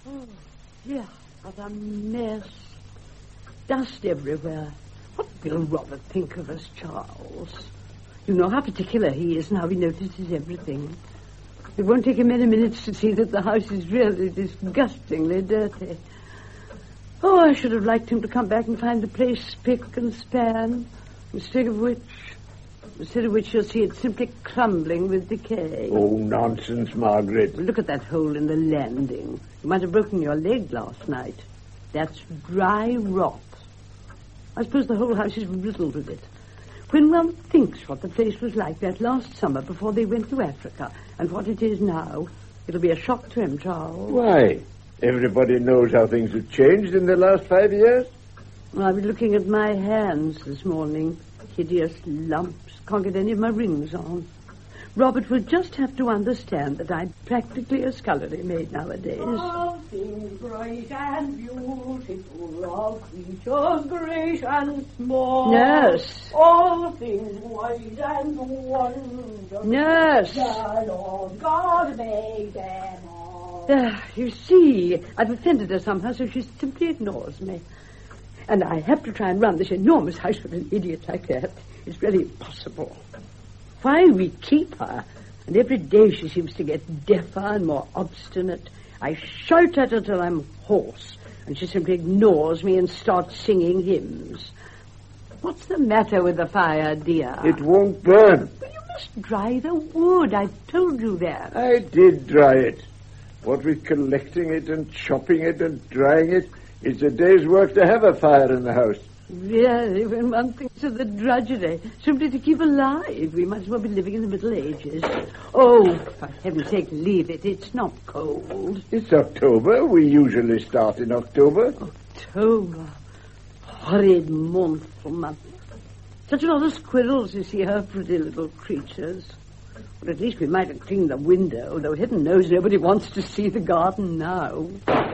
Oh, yeah, what a mess. Dust everywhere. What will Robert think of us, Charles? You know how particular he is and how he notices everything. It won't take him many minutes to see that the house is really disgustingly dirty. Oh, I should have liked him to come back and find the place spick and span, instead of which you'll see it simply crumbling with decay. Oh, nonsense, Margaret. Look at that hole in the landing. You might have broken your leg last night. That's dry rot. I suppose the whole house is riddled with it. When one thinks what the place was like that last summer before they went to Africa and what it is now, it'll be a shock to him, Charles. Why? Everybody knows how things have changed in the last 5 years. Well, I was looking at my hands this morning. Hideous lumps. Can't get any of my rings on. Robert will just have to understand that I'm practically a scullery maid nowadays. All things bright and beautiful, all creatures great and small. Nurse. All things wise and wonderful. Nurse. The Lord God made them all. You see, I've offended her somehow, so she simply ignores me. And I have to try and run this enormous house with an idiot like that. It's really impossible. Why we keep her, and every day she seems to get deafer and more obstinate. I shout at her till I'm hoarse, and she simply ignores me and starts singing hymns. What's the matter with the fire, dear? It won't burn. Well, you must dry the wood. I told you that. I did dry it. What with collecting it and chopping it and drying it, it's a day's work to have a fire in the house. Really, when one thinks of the drudgery, simply to keep alive, we might as well be living in the Middle Ages. Oh, for heaven's sake, leave it. It's not cold. It's October. We usually start in October. October. Horrid, mournful month. Such a lot of squirrels, you see, her pretty little creatures. But at least we might have cleaned the window, though heaven knows nobody wants to see the garden now.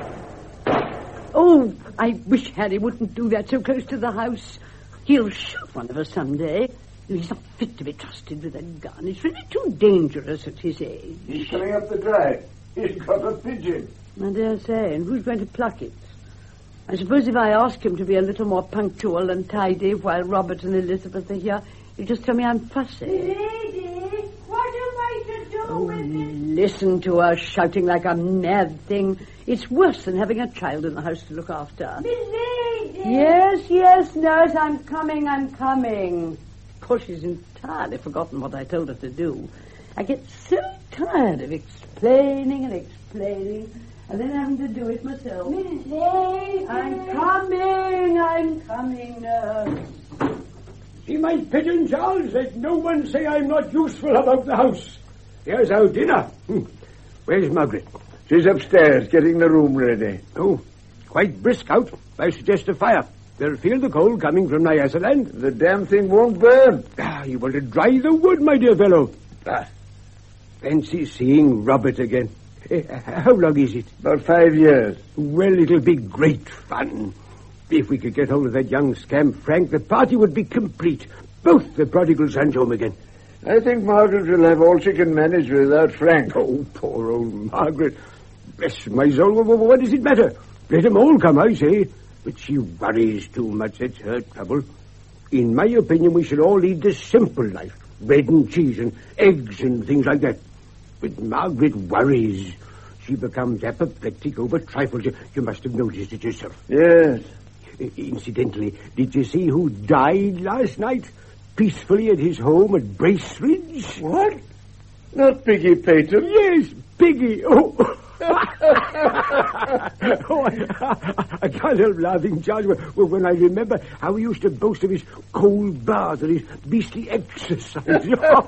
Oh, I wish Harry wouldn't do that so close to the house. He'll shoot one of us someday. He's not fit to be trusted with a gun. It's really too dangerous at his age. He's coming up the drive. He's got a pigeon. I dare say. And who's going to pluck it? I suppose if I ask him to be a little more punctual and tidy while Robert and Elizabeth are here, he'll just tell me I'm fussy. Lady, what am I to do Oh, with this? listen to her shouting like a mad thing. It's worse than having a child in the house to look after. Lady! Yes, nurse, I'm coming. Of course, she's entirely forgotten what I told her to do. I get so tired of explaining, and then having to do it myself. Lady! I'm coming, nurse. See my pigeon, Charles? Let no one say I'm not useful about the house. Here's our dinner. Where's Margaret? She's upstairs getting the room ready. Oh, quite brisk out. I suggest a fire. They'll feel the cold coming from Nyasaland. The damn thing won't burn. You want to dry the wood, my dear fellow. Fancy seeing Robert again. How long is it? About 5 years. Well, it'll be great fun. If we could get hold of that young scamp Frank, the party would be complete. Both the prodigal sons home again. I think Margaret will have all she can manage without Frank. Oh, poor old Margaret. Bless my soul, what does it matter? Let them all come, I say. But she worries too much, that's her trouble. In my opinion, we should all lead the simple life. Bread and cheese and eggs and things like that. But Margaret worries. She becomes apoplectic over trifles. You must have noticed it yourself. Yes. Incidentally, did you see who died last night? Peacefully at his home at Braceridge? What? Not Piggy Payton? Yes, Piggy. Oh. I can't help laughing, Charles, when I remember how he used to boast of his cold bath and his beastly exercise.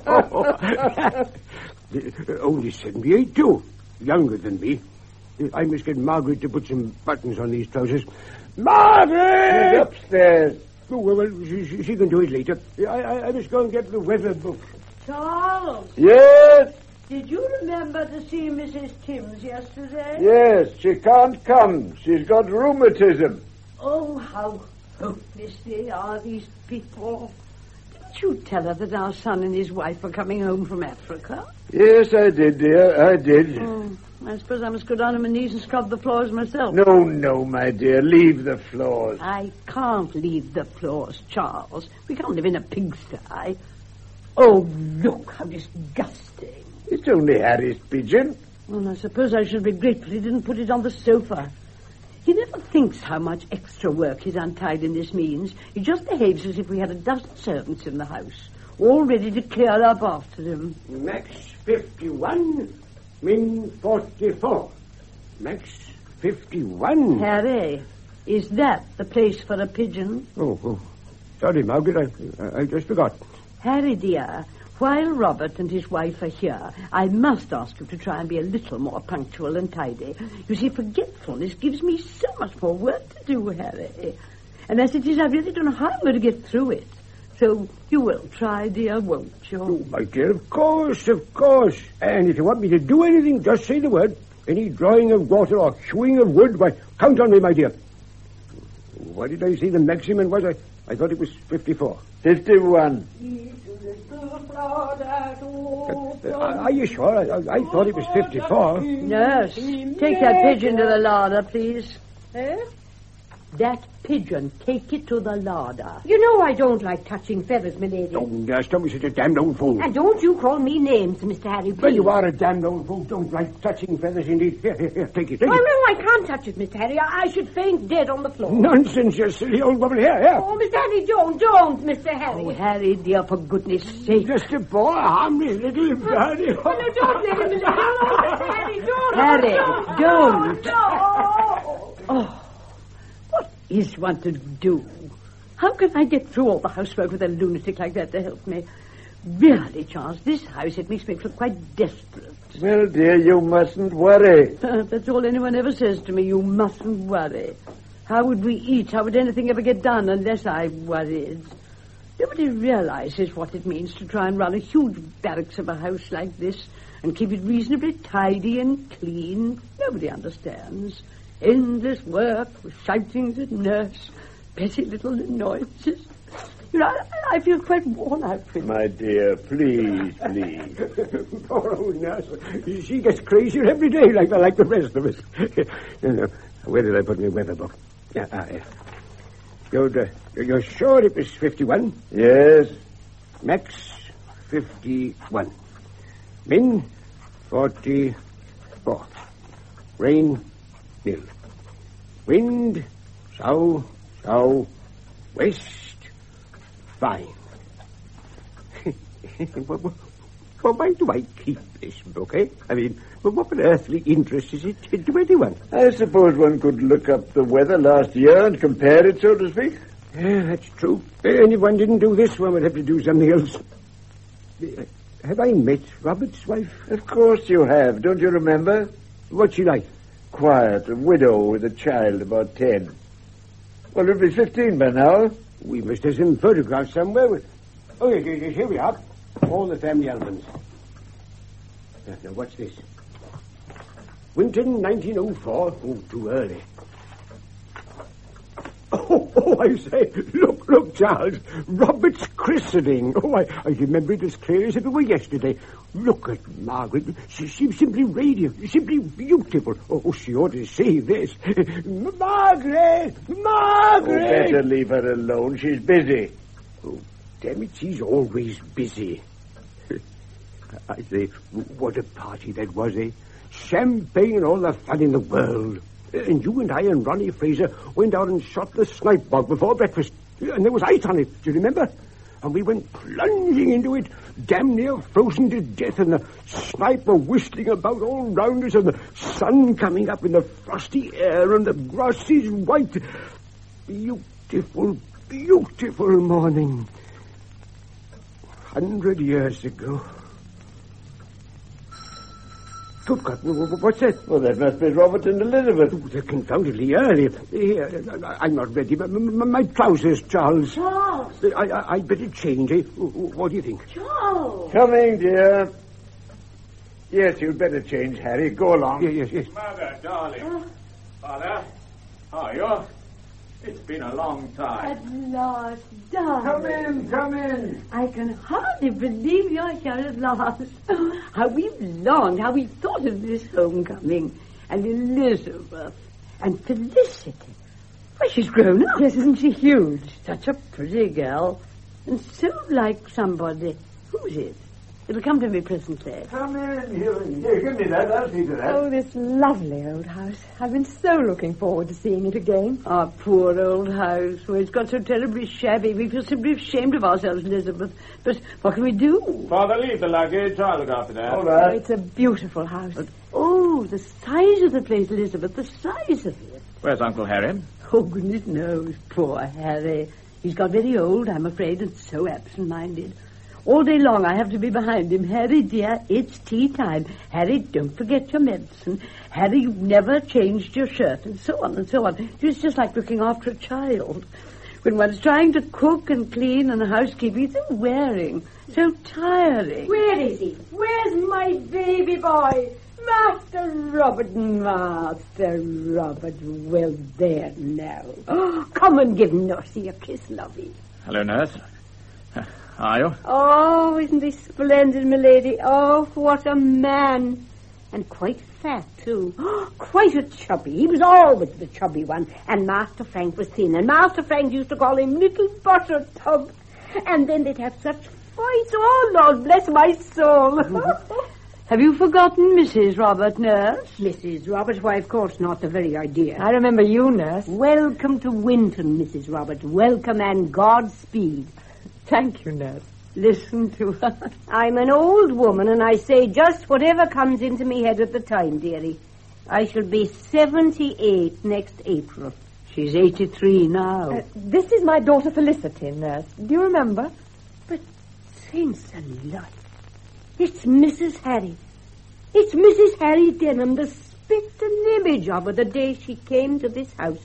Only 78, too. Younger than me. I must get Margaret to put some buttons on these trousers. Margaret! She's upstairs. Oh, well, she can do it later. I must go and get the weather book. Charles, Yes? did you remember to see Mrs. Timms yesterday? Yes, she can't come. She's got rheumatism. Oh, how hopeless they are, these people. Didn't you tell her that our son and his wife are coming home from Africa? Yes, I did, dear. I did. I suppose I must go down on my knees and scrub the floors myself. No, my dear. Leave the floors. I can't leave the floors, Charles. We can't live in a pigsty. Oh, look, how disgusting. It's only Harry's pigeon. Well, I suppose I should be grateful he didn't put it on the sofa. He never thinks how much extra work his untidiness means. He just behaves as if we had a dozen servants in the house, all ready to clear up after him. Max 51, Min 44. Max 51. Harry, is that the place for a pigeon? Oh. Sorry, Margaret, I just forgot. Harry, dear, while Robert and his wife are here, I must ask you to try and be a little more punctual and tidy. You see, forgetfulness gives me so much more work to do, Harry. And as it is, I really don't know how I'm going to get through it. So you will try, dear, won't you? Oh, my dear, of course. And if you want me to do anything, just say the word. Any drawing of water or hewing of wood, why, count on me, my dear. What did I say the maximum was? I thought it was 54. 51. Are you sure? I thought it was 54. Nurse, take that pigeon to the larder, please. Eh? That pigeon, take it to the larder. You know I don't like touching feathers, my lady. Oh, nurse, don't be such a damned old fool. And don't you call me names, Mr. Harry, please. Well, you are a damned old fool. Don't like touching feathers, indeed. Here, take it. Oh, no, I can't touch it, Mr. Harry. I should faint dead on the floor. Nonsense, you silly old woman. Here. Oh, Mr. Harry, don't, Mr. Harry. Oh, Harry, dear, for goodness sake. Just a poor, harmless little birdie. Oh, no, don't let him, Mr. Harry, don't. Harry, don't. No. Oh, what is one to do? How can I get through all the housework with a lunatic like that to help me? Really, Charles, this house, it makes me feel quite desperate. Well, dear, you mustn't worry. That's all anyone ever says to me. You mustn't worry. How would we eat? How would anything ever get done unless I worried? Nobody realizes what it means to try and run a huge barracks of a house like this and keep it reasonably tidy and clean. Nobody understands. Endless work, shoutings at nurse, petty little annoyances. You know, I feel quite worn out with it. My dear, please. Poor old nurse. She gets crazier every day like the rest of us. Where did I put my weather book? Yeah. You're sure it was 51? Yes. Max 51. Min 44. Rain nil. Wind south west fine. Well, why do I keep this book, eh? I mean, what earthly interest is it to anyone? I suppose one could look up the weather last year and compare it, so to speak. Yeah, that's true. And if one didn't do this, one would have to do something else. Have I met Robert's wife? Of course you have. Don't you remember? What's she like? Quiet, a widow with a child about 10. Well, it'll be 15 by now. We must have some photographs somewhere. Oh, yes, here we are. All the family albums. Now, what's this? Winton, 1904. Oh, too early. Oh, I say, look, Charles. Robert's christening. Oh, I remember it as clear as if it were yesterday. Look at Margaret. She's simply radiant, simply beautiful. Oh, she ought to see this. Margaret! Oh, better leave her alone. She's busy. Oh, damn it, she's always busy. I say, what a party that was, eh? Champagne and all the fun in the world. And you and I and Ronnie Fraser went out and shot the snipe bug before breakfast. And there was ice on it, do you remember? And we went plunging into it, damn near frozen to death, and the snipe were whistling about all round us, and the sun coming up in the frosty air, and the grass is white. Beautiful, beautiful morning. 100 years ago. Good God, what's that? Well, that must be Robert and Elizabeth. Oh, they're confoundedly early. Here, I'm not ready. My trousers, Charles. Charles! I'd better change, eh? What do you think? Charles! Coming, dear. Yes, you'd better change, Harry. Go along. Yes. Mother, darling. Father, how are you? It's been a long time. At last, darling. Come in. I can hardly believe you're here at last. How we've longed, how we thought of this homecoming. And Elizabeth. And Felicity. Why, she's grown up. Yes, isn't she huge? Such a pretty girl. And so like somebody. Who's it? It'll come to me presently. Come in. Here, give me that. I'll see to that. Oh, this lovely old house. I've been so looking forward to seeing it again. Our poor old house. Well, it's got so terribly shabby. We feel simply ashamed of ourselves, Elizabeth. But what can we do? Father, leave the luggage. I'll look after that. All right. It's a beautiful house. Oh, the size of the place, Elizabeth. The size of it. Where's Uncle Harry? Oh, goodness knows. Poor Harry. He's got very old, I'm afraid, and so absent-minded. All day long I have to be behind him. Harry, dear, it's tea time. Harry, don't forget your medicine. Harry, you've never changed your shirt, and so on and so on. It's just like looking after a child. When one's trying to cook and clean and housekeeping, it's so wearing, so tiring. Where is he? Where's my baby boy? Master Robert. Well, there now. Oh, come and give Nursie a kiss, lovey. Hello, nurse. How are you? Oh, isn't he splendid, milady? Oh, what a man. And quite fat, too. Quite a chubby. He was always the chubby one. And Master Frank was thin. And Master Frank used to call him Little Butter Tub. And then they'd have such fights. Oh, Lord, bless my soul. Have you forgotten Mrs. Robert, nurse? Mrs. Robert? Why, of course not. The very idea. I remember you, nurse. Welcome to Winton, Mrs. Robert. Welcome and Godspeed. Thank you, nurse. Listen to her. I'm an old woman, and I say just whatever comes into me head at the time, dearie. I shall be 78 next April. She's 83 now. This is my daughter Felicity, nurse. Do you remember? But, saints alive, it's Mrs. Harry. It's Mrs. Harry Denham, the spitting image of her the day she came to this house.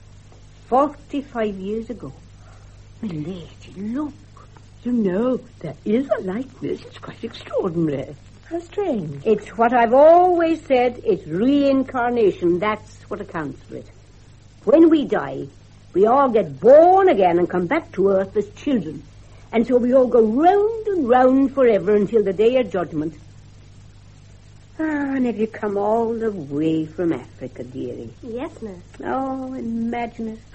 45 years ago. Milady, look. You know, there is a likeness. It's quite extraordinary. How strange. It's what I've always said. It's reincarnation. That's what accounts for it. When we die, we all get born again and come back to earth as children. And so we all go round and round forever until the day of judgment. Ah, and have you come all the way from Africa, dearie? Yes, nurse. Oh, imagine it.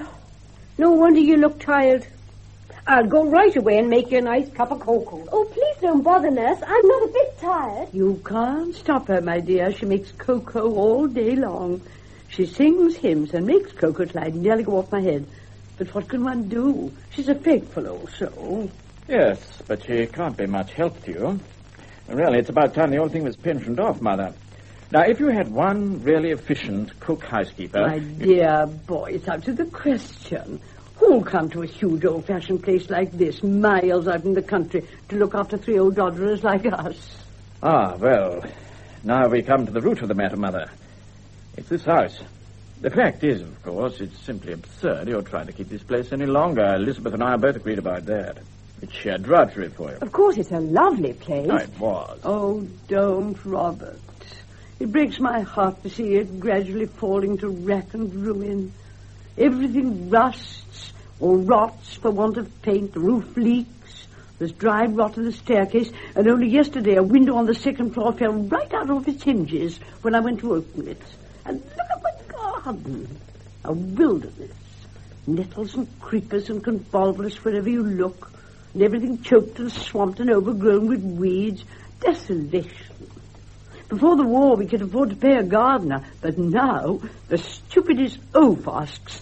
No wonder you look tired. I'll go right away and make you a nice cup of cocoa. Oh, please don't bother, nurse. I'm not a bit tired. You can't stop her, my dear. She makes cocoa all day long. She sings hymns and makes cocoa till I nearly go off my head. But what can one do? She's a faithful old soul. Yes, but she can't be much help to you. Really, it's about time the old thing was pensioned off, Mother. Now, if you had one really efficient cook-housekeeper... My dear boy, it's out of the question. Who'll come to a huge old-fashioned place like this, miles out in the country, to look after 3 old dodderers like us? Ah, well, now we come to the root of the matter, Mother. It's this house. The fact is, of course, it's simply absurd you're trying to keep this place any longer. Elizabeth and I both agreed about that. It's sheer drudgery for you. Of course, it's a lovely place. No, it was. Oh, don't, Robert. It breaks my heart to see it gradually falling to wreck and ruin. Everything rusts or rots for want of paint. The roof leaks. There's dried rot in the staircase. And only yesterday a window on the 2nd floor fell right out of its hinges when I went to open it. And look at the garden. A wilderness. Nettles and creepers and convolvulus wherever you look. And everything choked and swamped and overgrown with weeds. Desolation. Before the war, we could afford to pay a gardener, but now the stupidest oaf asks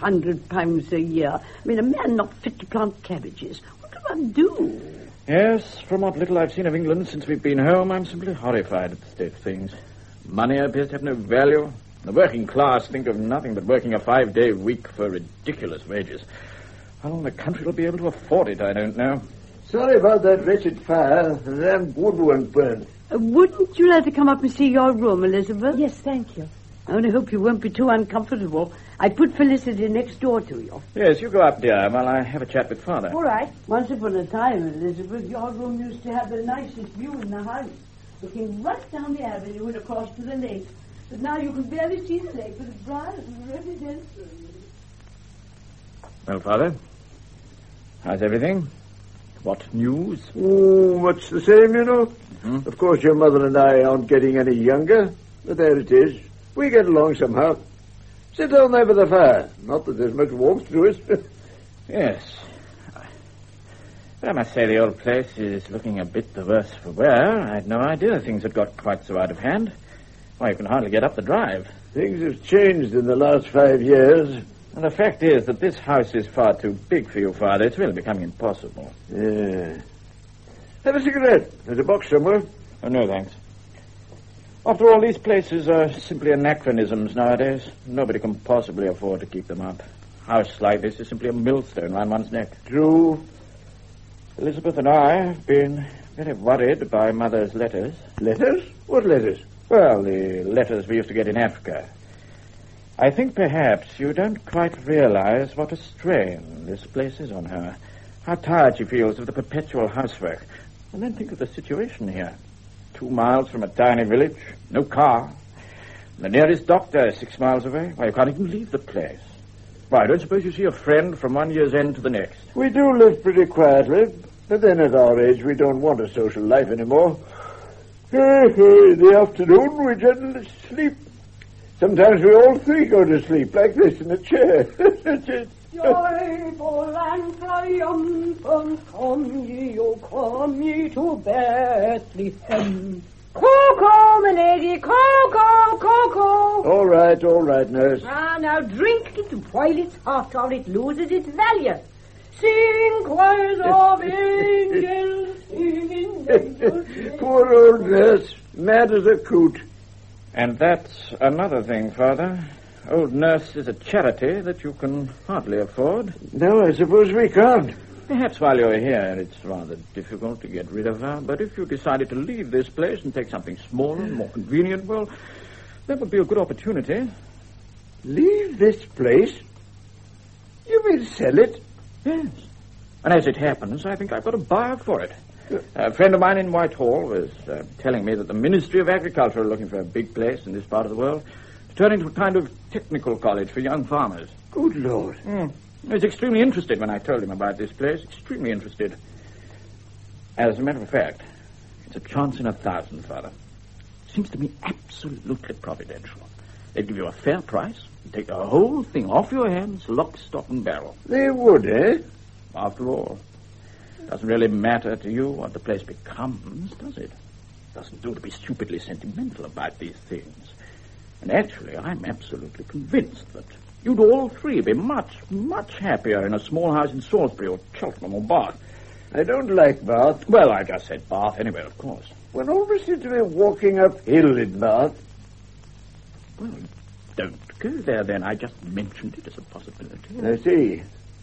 £300 a year. I mean, a man not fit to plant cabbages. What can one do? Yes, from what little I've seen of England since we've been home, I'm simply horrified at the state of things. Money appears to have no value. The working class think of nothing but working a 5-day week for ridiculous wages. How long the country will be able to afford it, I don't know. Sorry about that wretched fire. The damn wood won't burn. Wouldn't you like to come up and see your room, Elizabeth? Yes, thank you. I only hope you won't be too uncomfortable. I put Felicity next door to you. Yes, you go up, dear, while I have a chat with Father. All right. Once upon a time, Elizabeth, your room used to have the nicest view in the house, looking right down the avenue and across to the lake. But now you can barely see the lake, but it's bright and rhododendron. Well, Father, how's everything? What news? Oh, much the same, you know. Mm-hmm. Of course, your mother and I aren't getting any younger, but there it is. We get along somehow. Sit down there by the fire. Not that there's much warmth to it. Yes. But I must say the old place is looking a bit the worse for wear. I had no idea things had got quite so out of hand. Why, you can hardly get up the drive. Things have changed in the last 5 years. And the fact is that this house is far too big for you, Father. It's really becoming impossible. Yeah. Have a cigarette. There's a box somewhere. Oh, no, thanks. After all, these places are simply anachronisms nowadays. Nobody can possibly afford to keep them up. A house like this is simply a millstone around one's neck. True. Elizabeth and I have been very worried by Mother's letters. Letters? What letters? Well, the letters we used to get in Africa. I think perhaps you don't quite realize what a strain this place is on her. How tired she feels of the perpetual housework. And then think of the situation here. 2 miles from a tiny village, no car. The nearest doctor is 6 miles away. Why, you can't even leave the place. Why, I don't suppose you see a friend from one year's end to the next. We do live pretty quietly, but then at our age we don't want a social life anymore. In the afternoon we generally sleep. Sometimes we all three go to sleep like this in a chair. Joyful and triumphant, come ye to Bethlehem. Cocoa, my lady, cocoa, cocoa. All right, nurse. Now drink it while it's hot or it loses its value. Sing choirs of angels, singing angels. Poor old nurse, mad as a coot. And that's another thing, Father. Old Nurse is a charity that you can hardly afford. No, I suppose we can't. Perhaps while you're here, it's rather difficult to get rid of her. But if you decided to leave this place and take something smaller, more convenient, well, that would be a good opportunity. Leave this place? You mean sell it? Yes. And as it happens, I think I've got a buyer for it. A friend of mine in Whitehall was telling me that the Ministry of Agriculture are looking for a big place in this part of the world to turn into a kind of technical college for young farmers. Good Lord. He was extremely interested when I told him about this place. Extremely interested. As a matter of fact, it's a chance in 1,000, Father. Seems to me absolutely providential. They'd give you a fair price and take the whole thing off your hands, lock, stock, and barrel. They would, eh? After all, it doesn't really matter to you what the place becomes, does it? It doesn't do to be stupidly sentimental about these things. And actually, I'm absolutely convinced that you'd all three be much, much happier in a small house in Salisbury or Cheltenham or Bath. I don't like Bath. Well, I just said Bath anyway, of course. One always seems to be walking uphill in Bath. Well, don't go there then. I just mentioned it as a possibility. I see.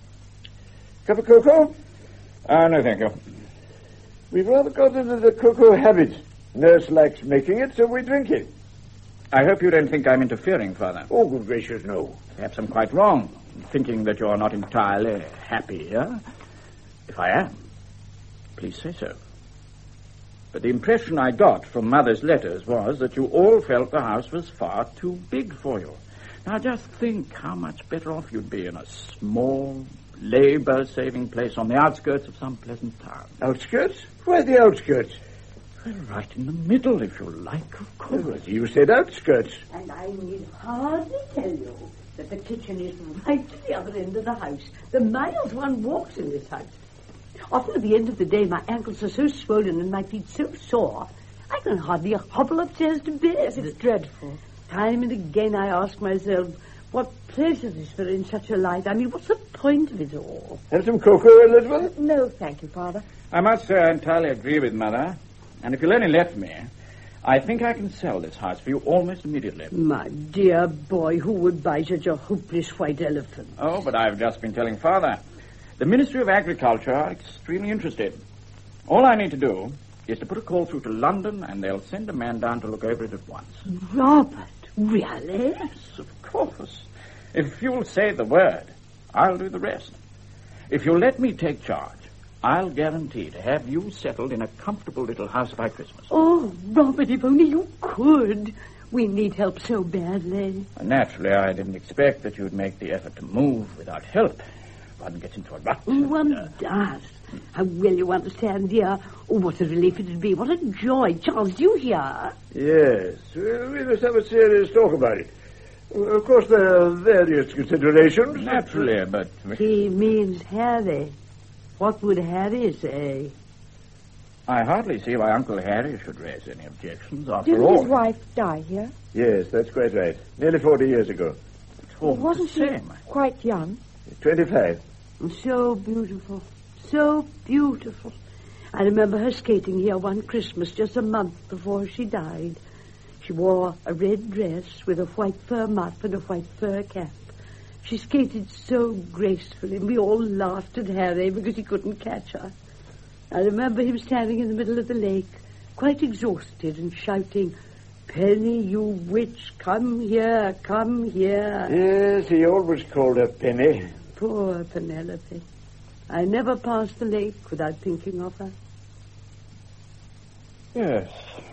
Cup of cocoa? No, thank you. We've rather got into the cocoa habit. Nurse likes making it, so we drink it. I hope you don't think I'm interfering, Father. Oh, good gracious, no. Perhaps I'm quite wrong in thinking that you're not entirely happy here. If I am, please say so. But the impression I got from Mother's letters was that you all felt the house was far too big for you. Now just think how much better off you'd be in a small, labor-saving place on the outskirts of some pleasant town. Outskirts? Why the outskirts? Well, right in the middle, if you like, of course. Well, you said outskirts. And I need hardly tell you that the kitchen is right to the other end of the house. The miles one walks in this house. Often at the end of the day, my ankles are so swollen and my feet so sore, I can hardly hobble upstairs to bed. It's dreadful. Time and again I ask myself, what pleasure is there in such a life? I mean, what's the point of it all? Have some cocoa, Elizabeth? No, thank you, Father. I must say I entirely agree with Mother. And if you'll only let me, I think I can sell this house for you almost immediately. My dear boy, who would buy such a hopeless white elephant? Oh, but I've just been telling Father. The Ministry of Agriculture are extremely interested. All I need to do is to put a call through to London, and they'll send a man down to look over it at once. Robert, really? Yes, of course. If you'll say the word, I'll do the rest. If you'll let me take charge, I'll guarantee to have you settled in a comfortable little house by Christmas. Oh, Robert, if only you could. We need help so badly. Naturally, I didn't expect that you'd make the effort to move without help. one gets into a rut. One does. How well you understand, dear. Oh, what a relief it would be. What a joy. Charles, do you hear? Yes. We must have a serious talk about it. Of course, there are various considerations. Naturally, but... He means Harry. What would Harry say? I hardly see why Uncle Harry should raise any objections, after Didn't all. his wife die here? Yes, that's quite right. Nearly 40 years ago. Wasn't she same. quite young? 25. So beautiful. So beautiful. I remember her skating here one Christmas just a month before she died. She wore a red dress with a white fur muff and a white fur cap. She skated so gracefully, and we all laughed at Harry because he couldn't catch her. I remember him standing in the middle of the lake, quite exhausted, and shouting, "Penny, you witch, come here, come here." Yes, he always called her Penny. Poor Penelope. I never passed the lake without thinking of her. Yes.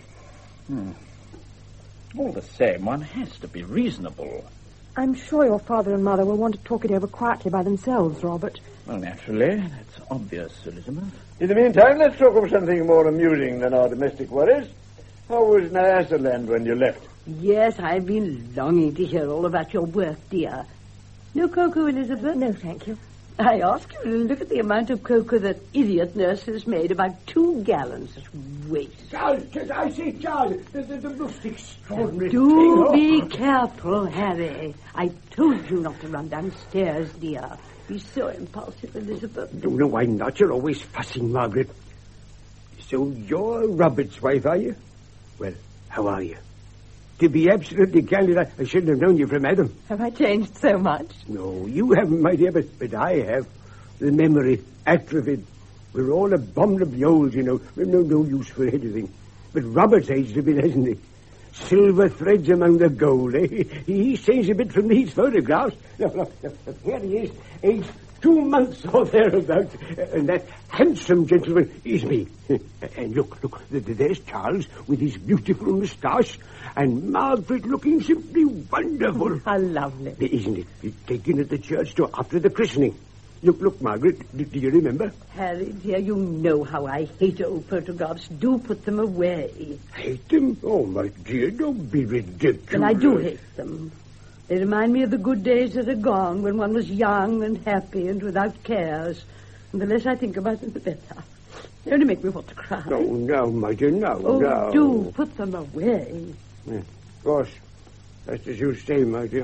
All the same, one has to be reasonable. I'm sure your father and mother will want to talk it over quietly by themselves, Robert. Well, naturally. That's obvious, Elizabeth. In the meantime, let's talk of something more amusing than our domestic worries. How was Nyasaland when you left? Yes, I've been longing to hear all about your work, dear. No cocoa, Elizabeth? No, thank you. I asked you to look at the amount of cocoa that idiot nurse has made, about 2 gallons. It's waste. Charles, I say, Charles, the most extraordinary Do thing. be careful, Harry. I told you not to run downstairs, dear. Be so impulsive, Elizabeth. No, I'm not. You're always fussing, Margaret. So you're Robert's wife, are you? Well, how are you? To be absolutely candid, I shouldn't have known you from Adam. Have I changed so much? No, you haven't, my dear, but I have. The memory, atrophied. We're all abominably old, you know. No use for anything. But Robert's aged a bit, hasn't he? Silver threads among the gold, eh? He's changed a bit from these photographs. Look, here he is, aged 2 months or thereabouts. And that handsome gentleman is me. And look, there's Charles with his beautiful moustache, and Margaret looking simply wonderful. How lovely. Isn't it? Taken at the church door after the christening. Look, Margaret, do you remember? Harry, dear, you know how I hate old photographs. Do put them away. Hate them? Oh, my dear, don't be ridiculous. Well, I do hate them. They remind me of the good days that are gone, when one was young and happy and without cares. And the less I think about them, the better. They only make me want to cry. No, my dear, no. Do put them away. Yeah, of course. That's as you say, my dear.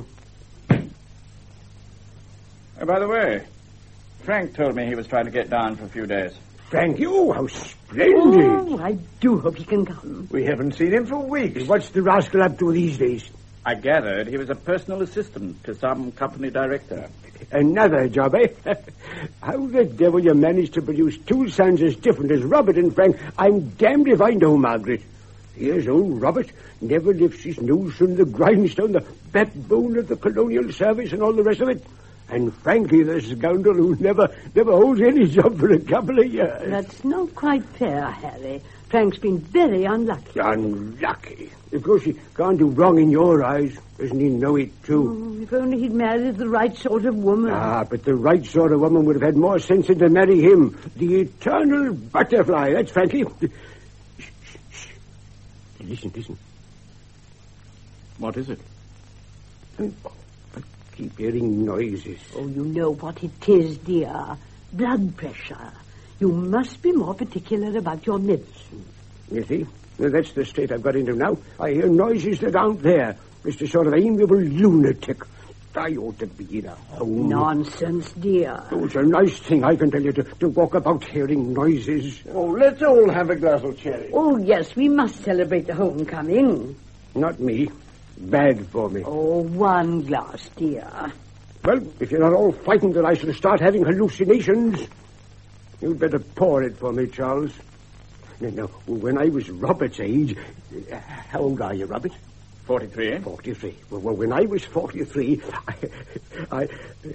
By the way, Frank told me he was trying to get down for a few days. Thank you. How splendid. Oh, I do hope he can come. We haven't seen him for weeks. What's the rascal up to these days? I gathered he was a personal assistant to some company director. Another job, eh? How the devil you managed to produce 2 sons as different as Robert and Frank, I'm damned if I know, Margaret. Here's old Robert, never lifts his nose from the grindstone, the backbone of the colonial service and all the rest of it. And Frankie, the scoundrel who never holds any job for a couple of years. That's not quite fair, Harry. Frank's been very unlucky. Unlucky? Of course, he can't do wrong in your eyes. Doesn't he know it, too? Oh, if only he'd married the right sort of woman. But the right sort of woman would have had more sense than to marry him. The eternal butterfly. That's Frankie. Shh. Listen. What is it? I keep hearing noises. Oh, you know what it is, dear. Blood pressure. You must be more particular about your medicine. You see? Well, that's the state I've got into now. I hear noises that aren't there. Just a sort of amiable lunatic. I ought to be in a home. Nonsense, dear. Oh, it's a nice thing, I can tell you, to walk about hearing noises. Oh, let's all have a glass of sherry. Oh, yes, we must celebrate the homecoming. Not me. Bad for me. Oh, 1 glass, dear. Well, if you're not all frightened that I shall start having hallucinations, you'd better pour it for me, Charles. Now, when I was Robert's age... how old are you, Robert? 43. 43. Well, when I was 43, I...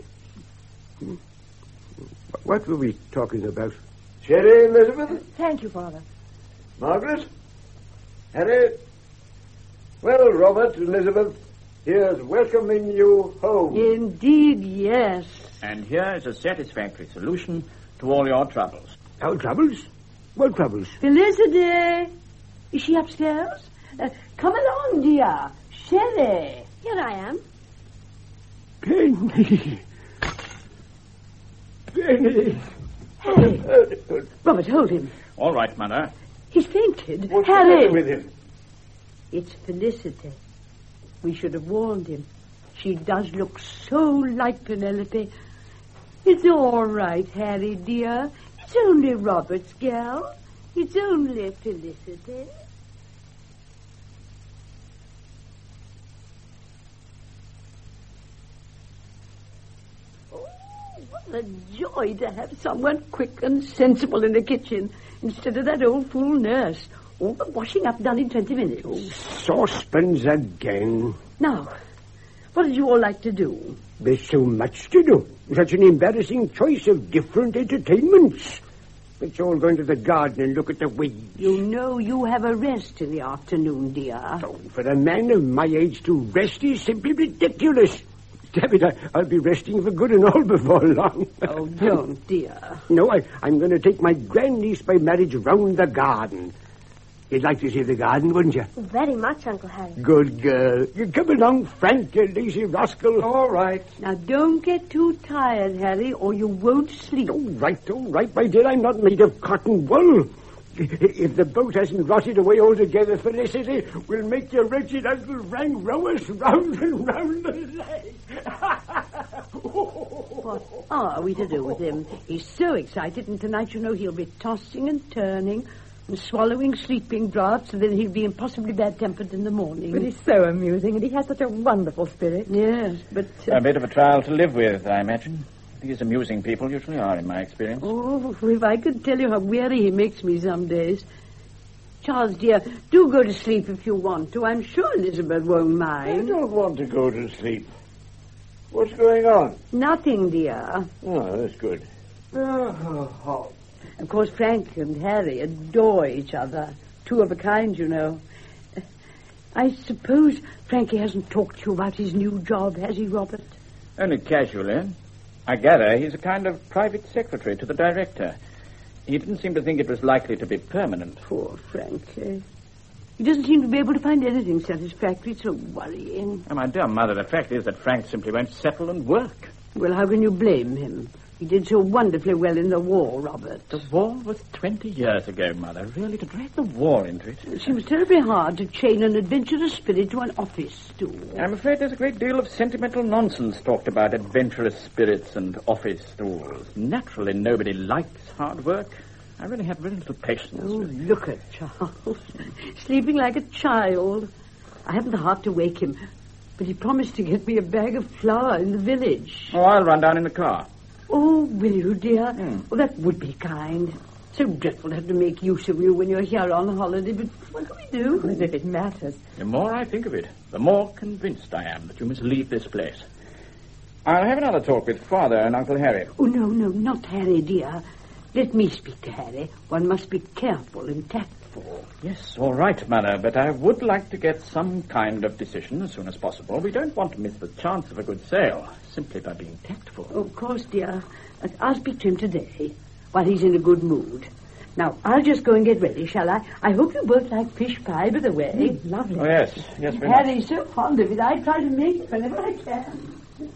What were we talking about? Sherry, Elizabeth? Thank you, Father. Margaret? Harry? Well, Robert, Elizabeth, here's welcoming you home. Indeed, yes. And here is a satisfactory solution to all your troubles. Our troubles? What troubles? Felicity! Is she upstairs? Come along, dear. Sherry. Here I am. Penny. Penny. Harry. Robert, hold him. All right, Mother. He's fainted. What's the Harry. matter with him? It's Felicity. We should have warned him. She does look so like Penelope. It's all right, Harry, dear. It's only Robert's girl. It's only Felicity. Oh, what a joy to have someone quick and sensible in the kitchen instead of that old fool nurse. All the washing up done in 20 minutes. Saucepans again. Now, what did you all like to do? There's so much to do. Such an embarrassing choice of different entertainments. Let's all go into the garden and look at the weeds. You know you have a rest in the afternoon, dear. Oh, for a man of my age to rest is simply ridiculous. Damn it, I'll be resting for good and all before long. Oh, don't, dear. No, I'm going to take my grandniece by marriage round the garden. You'd like to see the garden, wouldn't you? Very much, Uncle Harry. Good girl. You come along, Frank, you lazy rascal. All right. Now, don't get too tired, Harry, or you won't sleep. All right, my dear. I'm not made of cotton wool. If the boat hasn't rotted away altogether, Felicity, we'll make your wretched Uncle Frank row us round and round the lake. What are we to do with him? He's so excited, and tonight, you know, he'll be tossing and turning and swallowing sleeping draughts, and then he'll be impossibly bad-tempered in the morning. But he's so amusing, and he has such a wonderful spirit. Yes, but... A bit of a trial to live with, I imagine. These amusing people usually are, in my experience. Oh, if I could tell you how weary he makes me some days. Charles, dear, do go to sleep if you want to. I'm sure Elizabeth won't I mind. don't want to go to sleep. What's going on? Nothing, dear. Oh, that's good. Of course, Frank and Harry adore each other. Two of a kind, you know. I suppose Frankie hasn't talked to you about his new job, has he, Robert? Only casually. I gather he's a kind of private secretary to the director. He didn't seem to think it was likely to be permanent. Poor Frankie. He doesn't seem to be able to find anything satisfactory. It's so worrying. Oh, my dear mother, the fact is that Frank simply won't settle and work. Well, how can you blame him? He did so wonderfully well in the war, Robert. The war was 20 years ago, Mother. Really, to drag the war into it. It seems terribly hard to chain an adventurous spirit to an office stool. I'm afraid there's a great deal of sentimental nonsense talked about adventurous spirits and office stools. Naturally, nobody likes hard work. I really have very little patience. Oh, look at Charles. Sleeping like a child. I haven't the heart to wake him, but he promised to get me a bag of flour in the village. Oh, I'll run down in the car. Oh, will you, dear? Oh, that would be kind. So dreadful to have to make use of you when you're here on holiday, but what can we do? As if it matters. The more I think of it, the more convinced I am that you must leave this place. I'll have another talk with Father and Uncle Harry. Oh, no, not Harry, dear. Let me speak to Harry. One must be careful and tactful. Yes, all right, Mother, but I would like to get some kind of decision as soon as possible. We don't want to miss the chance of a good sale, simply by being tactful. Oh, of course, dear. I'll speak to him today, while he's in a good mood. Now, I'll just go and get ready, shall I? I hope you both like fish pie, by the way. Lovely. Oh, yes, very much. Harry's so fond of it, I try to make it whenever I can.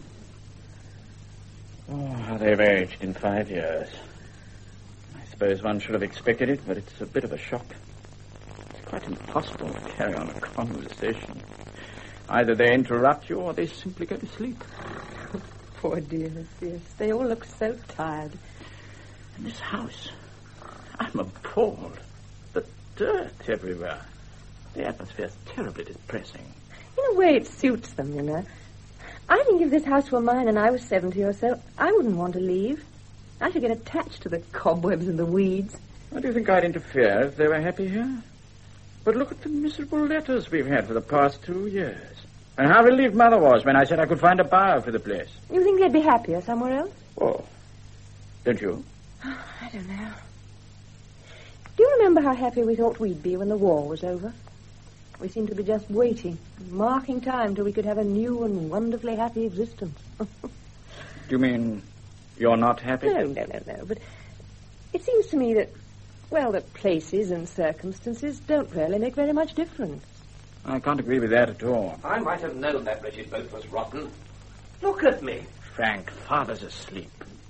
Oh, how they've aged in 5 years. I suppose one should have expected it, but it's a bit of a shock. It's quite impossible to carry on a conversation. Either they interrupt you or they simply go to sleep. Poor dears, yes. They all look so tired. And this house, I'm appalled. The dirt everywhere. The atmosphere's terribly depressing. In a way, it suits them, you know. I think if this house were mine and I was 70 or so, I wouldn't want to leave. I should get attached to the cobwebs and the weeds. Why do you think I'd interfere if they were happy here? But look at the miserable letters we've had for the past 2 years. And how relieved Mother was when I said I could find a buyer for the place. You think they'd be happier somewhere else? Oh, don't you? I don't know. Do you remember how happy we thought we'd be when the war was over? We seemed to be just waiting, marking time till we could have a new and wonderfully happy existence. Do you mean You're not happy? No. But it seems to me that, well, that places and circumstances don't really make very much difference. I can't agree with that at all. I might have known that wretched boat was rotten. Look at me. Frank, Father's asleep.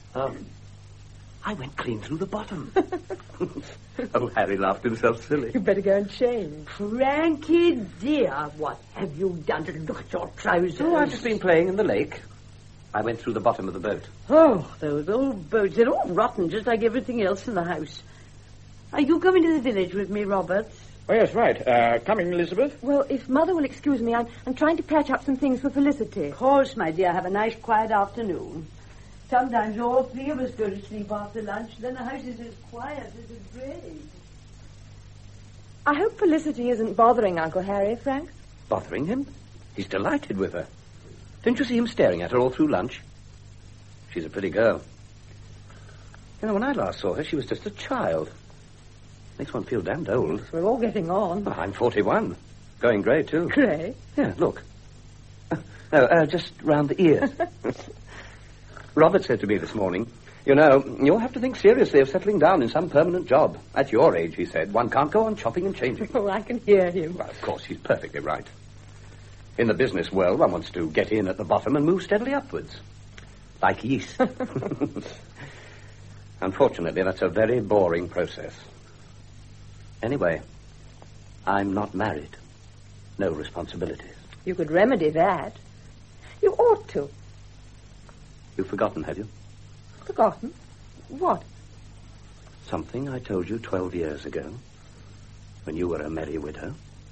I went clean through the bottom. Oh, Harry laughed himself silly. You better go and change. Frankie, dear, what have you done to look at your trousers? Oh, I've just been playing in the lake. I went through the bottom of the boat. Oh, those old boats. They're all rotten, just like everything else in the house. Are you coming to the village with me, Robert? Oh, yes, right. Coming, Elizabeth? Well, if Mother will excuse me, I'm trying to patch up some things for Felicity. Of course, my dear. Have a nice, quiet afternoon. Sometimes all three of us go to sleep after lunch, then the house is as quiet as a grave. I hope Felicity isn't bothering Uncle Harry, Frank. Bothering him? He's delighted with her. Didn't you see him staring at her all through lunch? She's a pretty girl. You know, when I last saw her, she was just a child. Makes one feel damned old. We're all getting on. Well, I'm 41. Going grey, too. Grey? Yeah, look. Just round the ears. Robert said to me this morning, you know, you'll have to think seriously of settling down in some permanent job. At your age, he said, one can't go on chopping and changing. Oh, I can hear him. Well, of course, he's perfectly right. In the business world, one wants to get in at the bottom and move steadily upwards. Like yeast. Unfortunately, that's a very boring process. Anyway, I'm not married. No responsibilities. You could remedy that. You ought to. You've forgotten, have you? Forgotten? What? Something I told you 12 years ago, when you were a merry widow.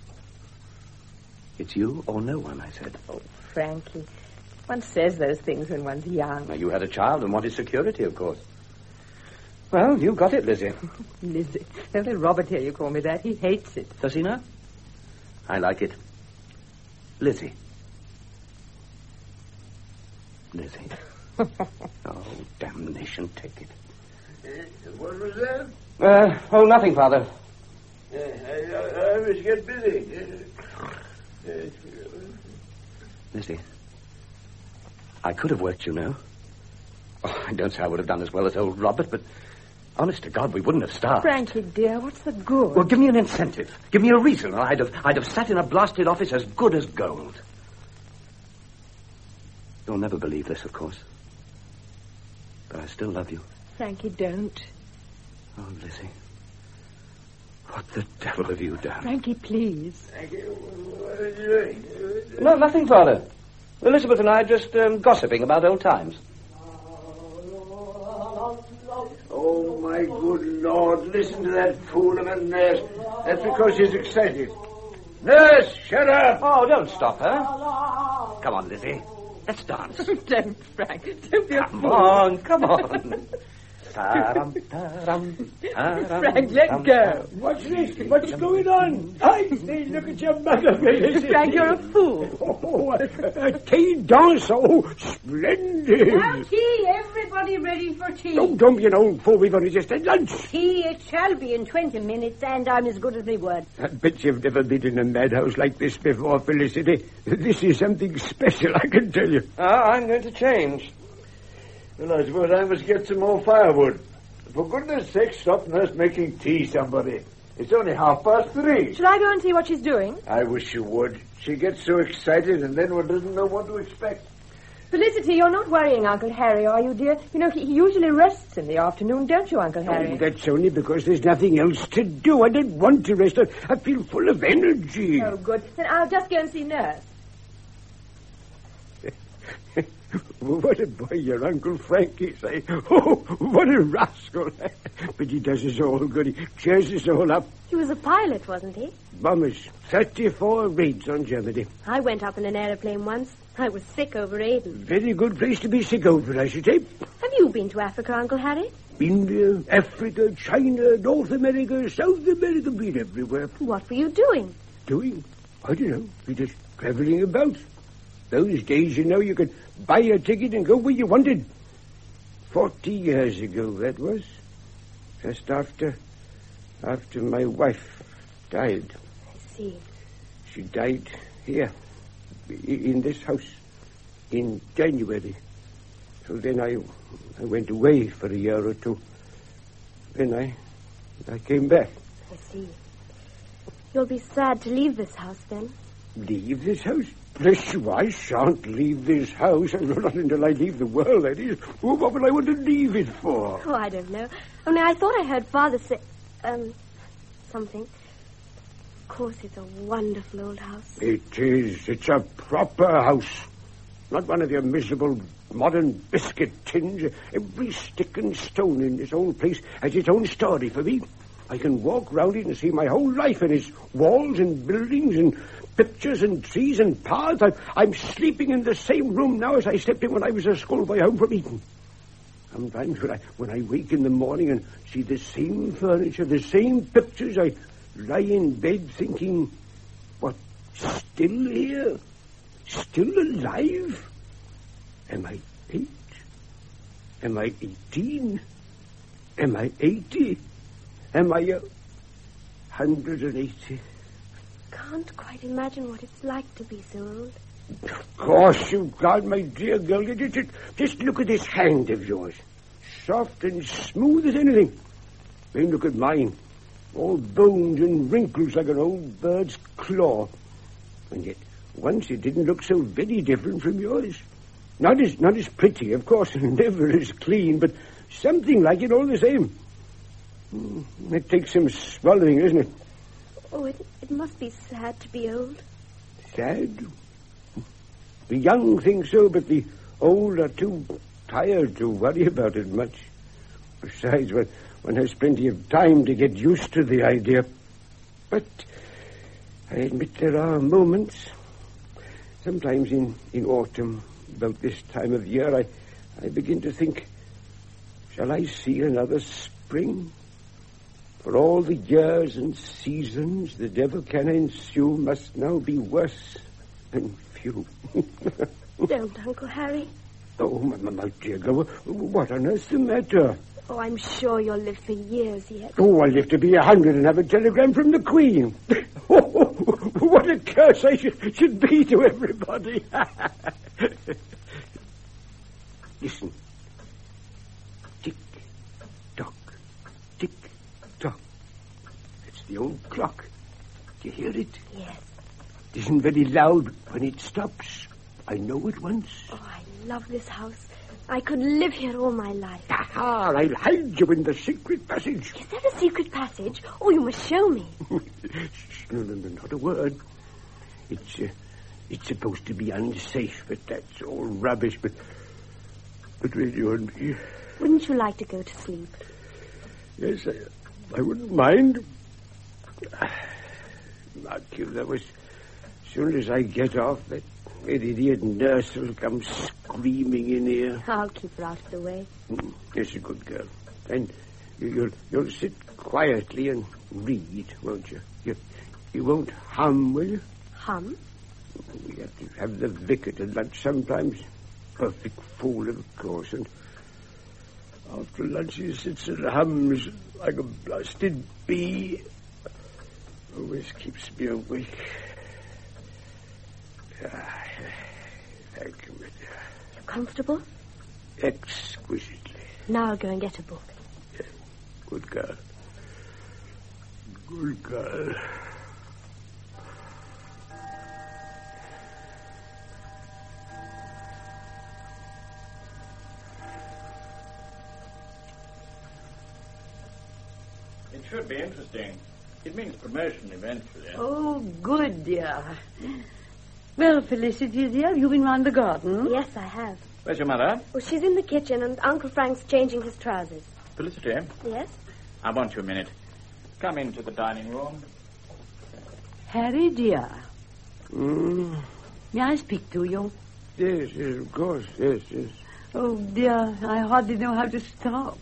It's you or no one, I said. Oh, Frankie, one says those things when one's young. Now, you had a child and wanted security, of course. Well, you got it, Lizzie. Lizzie. Don't let Robert hear you call me that. He hates it. Does he now? I like it. Lizzie. Lizzie. Oh, damnation, take it. What was that? Oh, nothing, Father. I was getting busy. Lizzie, I could have worked, you know. Oh, I don't say I would have done as well as old Robert, but honest to God, we wouldn't have starved. Frankie, dear, what's the good? Well, give me an incentive. Give me a reason, or I'd have sat in a blasted office as good as gold. You'll never believe this, of course. But I still love you. Frankie, don't. Oh, Lizzie. What the devil have you done? Frankie, please. Thank you. What are you doing? No, nothing, Father. Elizabeth and I are just gossiping about old times. Oh, my good Lord, listen to that fool of a nurse. That's because she's excited. Nurse, shut up! Oh, don't stop her. Come on, Lizzie. Let's dance. Don't, Frank. Don't be a Come fool. on, come on. Ta-dum, ta-dum, ta-dum, Frank, let ta-dum, go. What's this? What's going on? I say, look at your mother, Felicity. Frank, you're a fool. Oh, a tea dance. Oh, splendid. Now tea, everybody ready for tea. Oh, don't be an old fool. We've only just had lunch. Tea it shall be in 20 minutes, and I'm as good as my word. I bet you've never been in a madhouse like this before, Felicity. This is something special, I can tell you. I'm going to change. Well, I suppose I must get some more firewood. For goodness sake, stop nurse making tea, somebody. It's only 3:30. Shall I go and see what she's doing? I wish you would. She gets so excited and then one doesn't know what to expect. Felicity, you're not worrying Uncle Harry, are you, dear? You know, he usually rests in the afternoon, don't you, Uncle Harry? Oh, that's only because there's nothing else to do. I don't want to rest. I feel full of energy. Oh, good. Then I'll just go and see Nurse. What a boy your Uncle Frank is, eh? Oh, what a rascal. But he does us all good. He cheers us all up. He was a pilot, wasn't he? Bombers, 34 raids on Germany. I went up in an aeroplane once. I was sick over Aden. Very good place to be sick over, I should say. Have you been to Africa, Uncle Harry? India, Africa, China, North America, South America, been everywhere. What were you doing? Doing? I don't know. We're just traveling about. Those days, you know, you could buy a ticket and go where you wanted. 40 years ago, that was. Just after my wife died. I see. She died here, in this house, in January. So then I went away for a year or two. Then I came back. I see. You'll be sad to leave this house, then? Leave this house? Bless you, I shan't leave this house. Not until I leave the world, that is. Oh, what will I want to leave it for? Oh, I don't know. Only I thought I heard Father say... something. Of course, it's a wonderful old house. It is. It's a proper house. Not one of your miserable modern biscuit tins. Every stick and stone in this old place has its own story for me. I can walk round it and see my whole life in its walls and buildings and pictures and trees and paths. I'm sleeping in the same room now as I slept in when I was a schoolboy home from Eton. Sometimes when I wake in the morning and see the same furniture, the same pictures, I lie in bed thinking, what, still here? Still alive? Am I 8? Am I 18? Am I 80? Am I 180? Can't quite imagine what it's like to be so old. Of course you can't, my dear girl. Just look at this hand of yours. Soft and smooth as anything. Then look at mine. All bones and wrinkles like an old bird's claw. And yet, once it didn't look so very different from yours. Not as pretty, of course, and never as clean, but something like it all the same. It takes some swallowing, isn't it? Oh, it must be sad to be old. Sad? The young think so, but the old are too tired to worry about it much. Besides, one has plenty of time to get used to the idea. But I admit there are moments, sometimes in autumn, about this time of year, I begin to think, shall I see another spring? For all the years and seasons that ever can ensue must now be worse than few. Don't, Uncle Harry. Oh, my dear girl, what on earth's the matter? Oh, I'm sure you'll live for years yet. Oh, I'll live to be 100 and have a telegram from the Queen. What a curse I should be to everybody. Listen. Tick-tock, tick-tock. It's the old clock. Do you hear it? Yes. It isn't very loud when it stops. I know it once. Oh, I love this house. I could live here all my life. Aha, I'll hide you in the secret passage. Is there a secret passage? Oh, you must show me. No, not a word. It's supposed to be unsafe, but that's all rubbish. But with you and me... Wouldn't you like to go to sleep? Yes, I wouldn't mind. Mark you, that was... As soon as I get off, that idiot nurse will come screaming in here. I'll keep her out of the way. Yes, a good girl. And you'll sit quietly and read, won't you? You won't hum, will you? Hum? We have to have the vicar to lunch sometimes. Perfect fool, of course. And after lunch he sits and hums like a blasted bee. Always keeps me awake. Thank you, my dear. You comfortable? Exquisitely. Now I'll go and get a book. Yeah. Good girl. Good girl. It should be interesting. It means promotion eventually. Oh, good, dear. Well, Felicity, dear, have you been round the garden? Yes, I have. Where's your mother? Oh, she's in the kitchen, and Uncle Frank's changing his trousers. Felicity, Yes? I want you a minute. Come into the dining room. Harry, dear, Mm. may I speak to you? Yes, of course. Yes. Oh, dear, I hardly know how to start.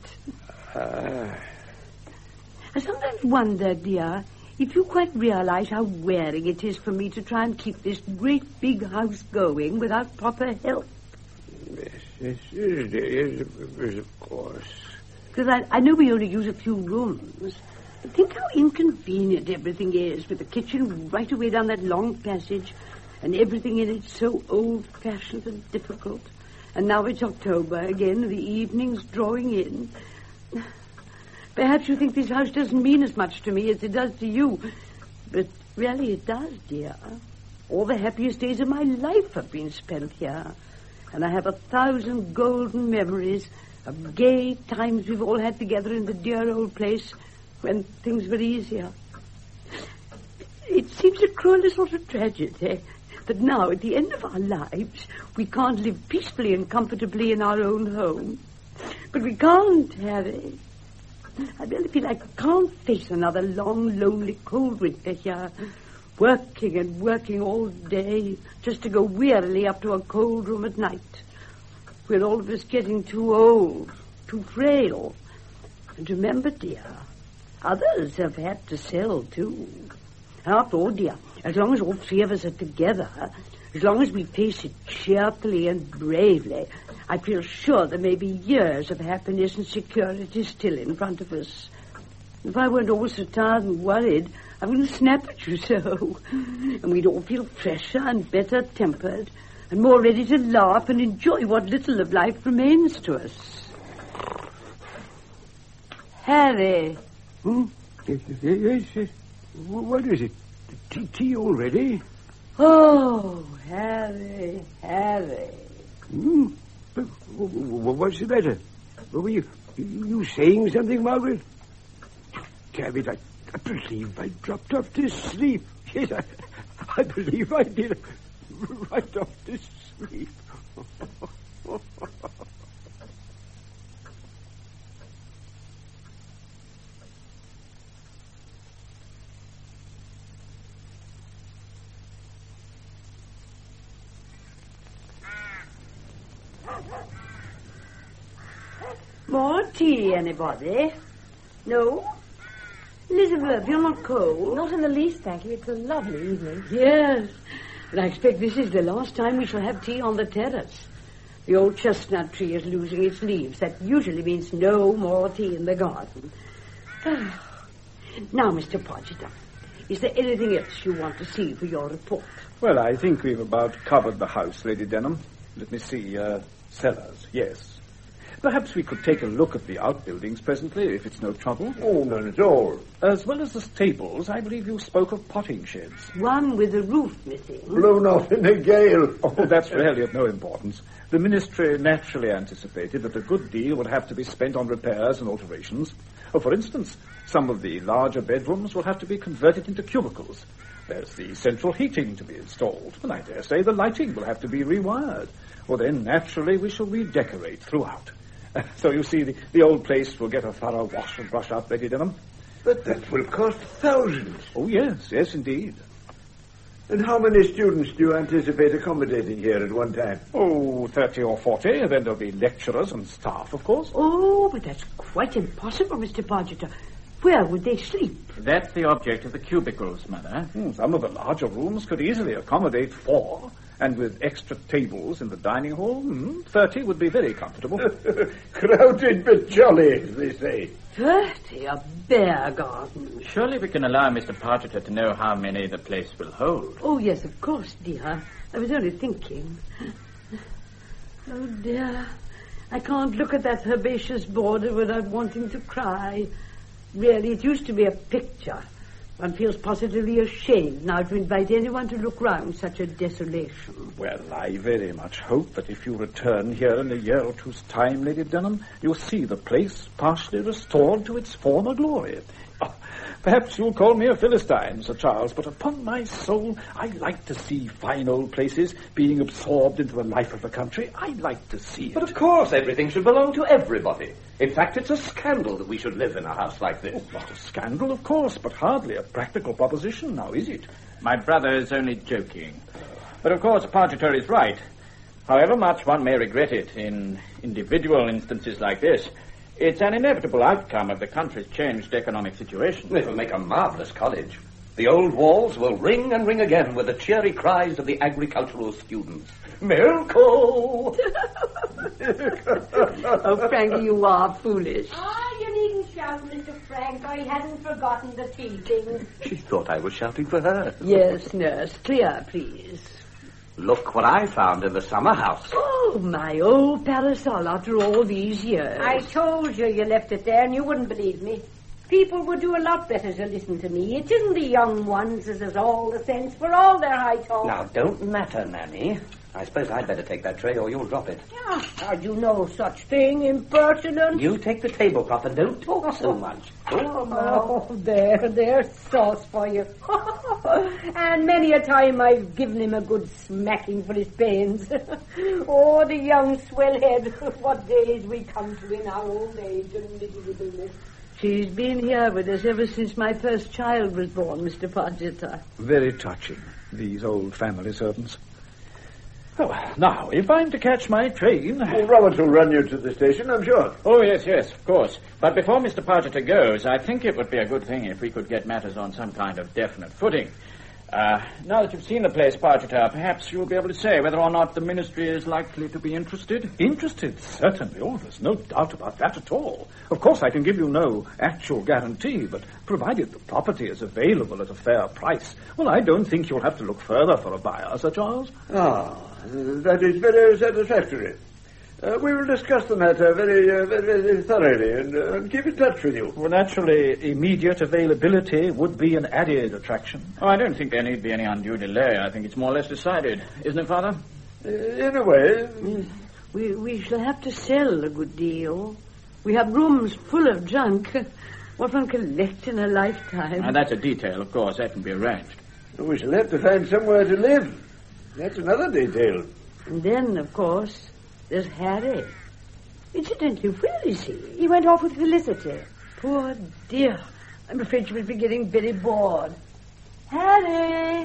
I sometimes wonder, dear, if you quite realize how wearing it is for me to try and keep this great big house going without proper help. Yes, of course. Because I know we only use a few rooms. But think how inconvenient everything is, with the kitchen right away down that long passage, and everything in it so old-fashioned and difficult. And now it's October again, the evening's drawing in. Perhaps you think this house doesn't mean as much to me as it does to you. But really it does, dear. All the happiest days of my life have been spent here. And I have 1,000 golden memories of gay times we've all had together in the dear old place when things were easier. It seems a cruel sort of tragedy that now, at the end of our lives, we can't live peacefully and comfortably in our own home. But we can't, Harry. I really feel like I can't face another long, lonely, cold winter here. Working and working all day just to go wearily up to a cold room at night. We're all of us getting too old, too frail. And remember, dear, others have had to sell, too. And after all, dear, as long as all three of us are together, as long as we face it cheerfully and bravely, I feel sure there may be years of happiness and security still in front of us. If I weren't all so tired and worried, I wouldn't snap at you so. And we'd all feel fresher and better tempered and more ready to laugh and enjoy what little of life remains to us. Harry. Yes. What is it? Tea already? Oh, Harry. But what's the matter? Were you saying something, Margaret? Damn it, I believe I dropped off to sleep. Yes, I believe I did. Right off to sleep. More tea, anybody? No? Elizabeth, you're not cold? Not in the least, thank you. It's a lovely evening. Yes. But I expect this is the last time we shall have tea on the terrace. The old chestnut tree is losing its leaves. That usually means no more tea in the garden. Now, Mr. Podger, is there anything else you want to see for your report? Well, I think we've about covered the house, Lady Denham. Let me see. Cellars, yes. Perhaps we could take a look at the outbuildings presently, if it's no trouble. Oh, none at all. As well as the stables, I believe you spoke of potting sheds. One with the roof missing. Blown off in a gale. Oh, that's really of no importance. The ministry naturally anticipated that a good deal would have to be spent on repairs and alterations. Oh, for instance, some of the larger bedrooms will have to be converted into cubicles. There's the central heating to be installed, and I dare say the lighting will have to be rewired. Well, then, naturally, we shall redecorate throughout. So, you see, the old place will get a thorough wash and brush up, Lady Denham. But that will cost thousands. Oh, yes, indeed. And how many students do you anticipate accommodating here at one time? Oh, 30 or 40. Then there'll be lecturers and staff, of course. Oh, but that's quite impossible, Mr. Podger. Where would they sleep? That's the object of the cubicles, Mother. Some of the larger rooms could easily accommodate 4. And with extra tables in the dining hall, 30 would be very comfortable. Crowded but jolly, as they say. 30? A bear garden. Surely we can allow Mr. Pargeter to know how many the place will hold. Oh, yes, of course, dear. I was only thinking. Oh, dear. I can't look at that herbaceous border without wanting to cry. Really, it used to be a picture. One feels positively ashamed now to invite anyone to look round such a desolation. Well, I very much hope that if you return here in a year or two's time, Lady Denham, you'll see the place partially restored to its former glory. Perhaps you'll call me a Philistine, Sir Charles, but upon my soul, I like to see fine old places being absorbed into the life of the country. I like to see it. But of course, everything should belong to everybody. In fact, it's a scandal that we should live in a house like this. Oh, not a scandal, of course, but hardly a practical proposition, now is it? My brother is only joking. But of course, Pargeter is right. However much one may regret it in individual instances like this, it's an inevitable outcome of the country's changed economic situation. It will make a marvellous college. The old walls will ring and ring again with the cheery cries of the agricultural students. Milko! Oh, Frankie, you are foolish. You needn't shout, Mr. Frank, or he hasn't forgotten the tea thing. She thought I was shouting for her. Yes, nurse. Clear, please. Look what I found in the summer house. Oh, my old parasol after all these years. I told you left it there and you wouldn't believe me. People would do a lot better to listen to me. It isn't the young ones as has all the sense for all their high talk. Now, don't matter, Nanny. I suppose I'd better take that tray or you'll drop it. How'd you know such thing, impertinent? You take the tablecloth and don't talk so much. Oh, there's sauce for you. And many a time I've given him a good smacking for his pains. Oh, the young swellhead. What days we come to in our old age and miserableness. She's been here with us ever since my first child was born, Mr. Podgett. Very touching, these old family servants. Oh, now, if I'm to catch my train... Well, Roberts will run you to the station, I'm sure. Oh, yes, of course. But before Mr. Pargeter goes, I think it would be a good thing if we could get matters on some kind of definite footing. Now that you've seen the place, Pargeter, perhaps you'll be able to say whether or not the ministry is likely to be interested. Interested? Certainly. Oh, there's no doubt about that at all. Of course, I can give you no actual guarantee, but provided the property is available at a fair price, well, I don't think you'll have to look further for a buyer, Sir Charles. That is very satisfactory. We will discuss the matter very thoroughly and keep in touch with you. Well, naturally, immediate availability would be an added attraction. Oh, I don't think there need be any undue delay. I think it's more or less decided. Isn't it, Father? In a way. We shall have to sell a good deal. We have rooms full of junk. What one collect in a lifetime. And that's a detail, of course. That can be arranged. We shall have to find somewhere to live. That's another detail. And then, of course, there's Harry. Incidentally, where is he? He went off with Felicity. Poor dear. I'm afraid she will be getting very bored. Harry!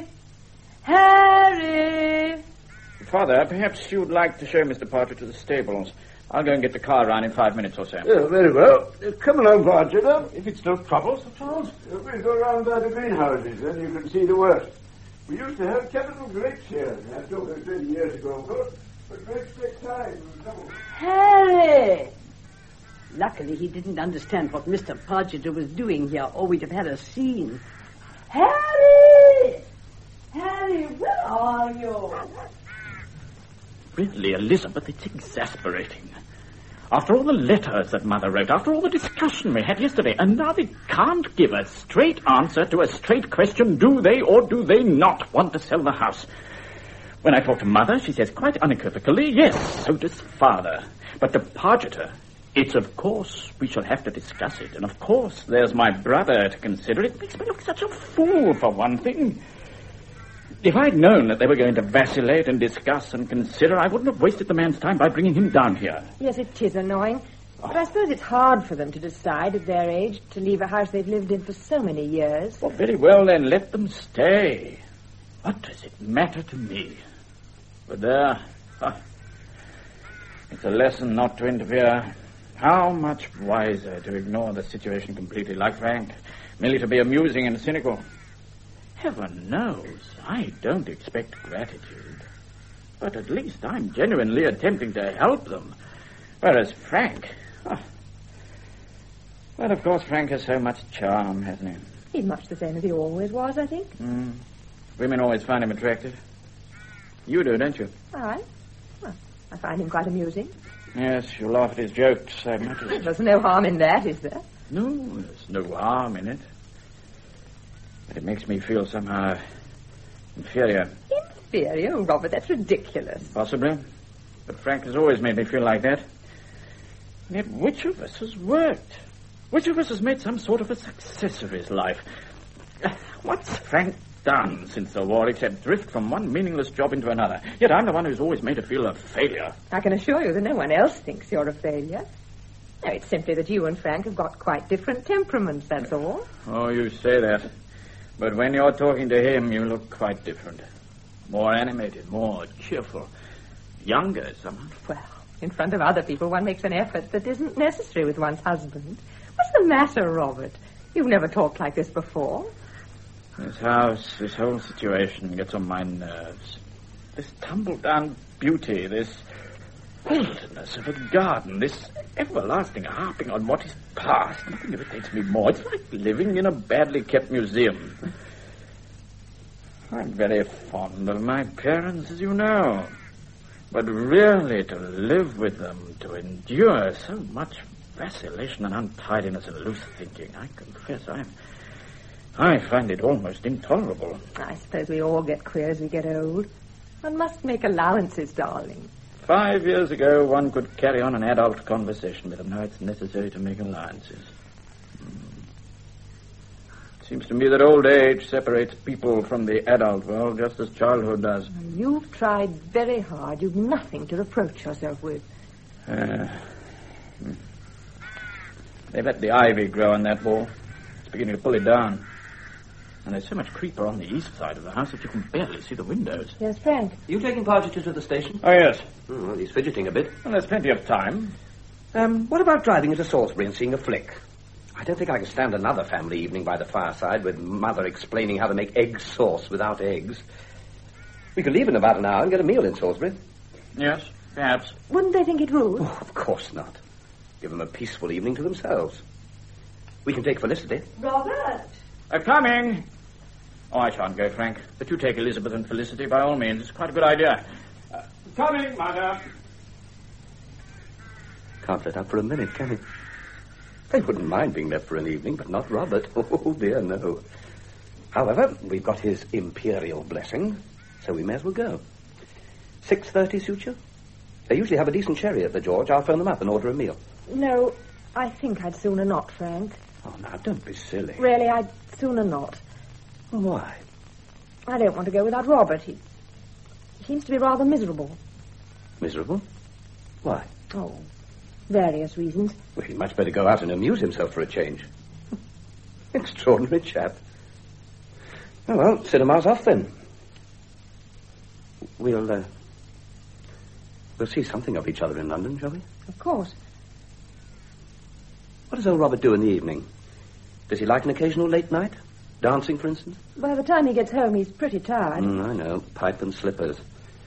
Harry! Father, perhaps you'd like to show Mr. Parker to the stables. I'll go and get the car around in 5 minutes or so. Yeah, very well. Come along, Pargeter. If it's no trouble, Sir Charles. We'll go round by the greenhouses, then you can see the worst. We used to have capital grapes here. That's over 30 years ago, of course. But grapes take time. Harry! Luckily, he didn't understand what Mr. Podgett was doing here, or we'd have had a scene. Harry! Harry, where are you? Really, Elizabeth, it's exasperating. After all the letters that Mother wrote, after all the discussion we had yesterday, and now they can't give a straight answer to a straight question, do they or do they not want to sell the house? When I talk to Mother, she says quite unequivocally, yes, so does Father. But to Pargeter, it's of course we shall have to discuss it, and of course there's my brother to consider. It makes me look such a fool, for one thing. If I'd known that they were going to vacillate and discuss and consider, I wouldn't have wasted the man's time by bringing him down here. Yes, it is annoying. But I suppose it's hard for them to decide at their age to leave a house they've lived in for so many years. Well, very well, then, let them stay. What does it matter to me? But there, it's a lesson not to interfere. How much wiser to ignore the situation completely, like Frank, merely to be amusing and cynical. Heaven knows, I don't expect gratitude. But at least I'm genuinely attempting to help them. Whereas Frank... Well, of course, Frank has so much charm, hasn't he? He's much the same as he always was, I think. Women always find him attractive. You do, don't you? Well, I find him quite amusing. Yes, you laugh at his jokes so much as... There's no harm in that, is there? No, there's no harm in it. But it makes me feel somehow inferior. Inferior? Oh, Robert, that's ridiculous. Possibly. But Frank has always made me feel like that. And yet which of us has worked? Which of us has made some sort of a success of his life? What's Frank done since the war except drift from one meaningless job into another? Yet I'm the one who's always made her feel a failure. I can assure you that no one else thinks you're a failure. No, it's simply that you and Frank have got quite different temperaments, that's all. Oh, you say that. But when you're talking to him, you look quite different. More animated, more cheerful. Younger, somehow. Well, in front of other people, one makes an effort that isn't necessary with one's husband. What's the matter, Robert? You've never talked like this before. This house, this whole situation gets on my nerves. This tumble-down beauty, this wilderness of a garden, this everlasting harping on what is past. Nothing irritates me more. It's like living in a badly kept museum. I'm very fond of my parents, as you know. But really to live with them, to endure so much vacillation and untidiness and loose thinking, I confess I find it almost intolerable. I suppose we all get queer as we get old. One must make allowances, darling. 5 years ago, one could carry on an adult conversation with them. Now it's necessary to make alliances. It seems to me that old age separates people from the adult world just as childhood does. You've tried very hard. You've nothing to reproach yourself with. They've let the ivy grow on that wall. It's beginning to pull it down. And there's so much creeper on the east side of the house that you can barely see the windows. Yes, Frank? You taking Pargeter to the station? Oh, yes. Well, he's fidgeting a bit. Well, there's plenty of time. What about driving into Salisbury and seeing a flick? I don't think I can stand another family evening by the fireside with Mother explaining how to make egg sauce without eggs. We could leave in about an hour and get a meal in Salisbury. Yes, perhaps. Wouldn't they think it rude? Oh, of course not. Give them a peaceful evening to themselves. We can take Felicity. Robert! Coming! Oh, I shan't go, Frank. But you take Elizabeth and Felicity by all means. It's quite a good idea. Coming, Mother. Can't let up for a minute, can he? They wouldn't mind being left for an evening, but not Robert. Oh, dear, no. However, we've got his imperial blessing, so we may as well go. 6:30 suit you? They usually have a decent sherry at the George. I'll phone them up and order a meal. No, I think I'd sooner not, Frank. Oh, now, don't be silly. Really, I'd sooner not. Why? I don't want to go without Robert. He seems to be rather miserable. Miserable? Why? Oh, various reasons. Well, he'd much better go out and amuse himself for a change. Extraordinary chap. Oh, well, cinema's off then. We'll see something of each other in London, shall we? Of course. What does old Robert do in the evening? Does he like an occasional late night? Dancing, for instance? By the time he gets home, he's pretty tired. I know. Pipe and slippers.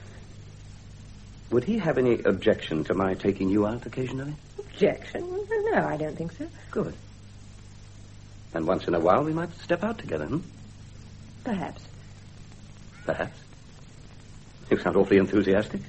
Would he have any objection to my taking you out occasionally? Objection? No, I don't think so. Good. And once in a while we might step out together, Perhaps. Perhaps. You sound awfully enthusiastic.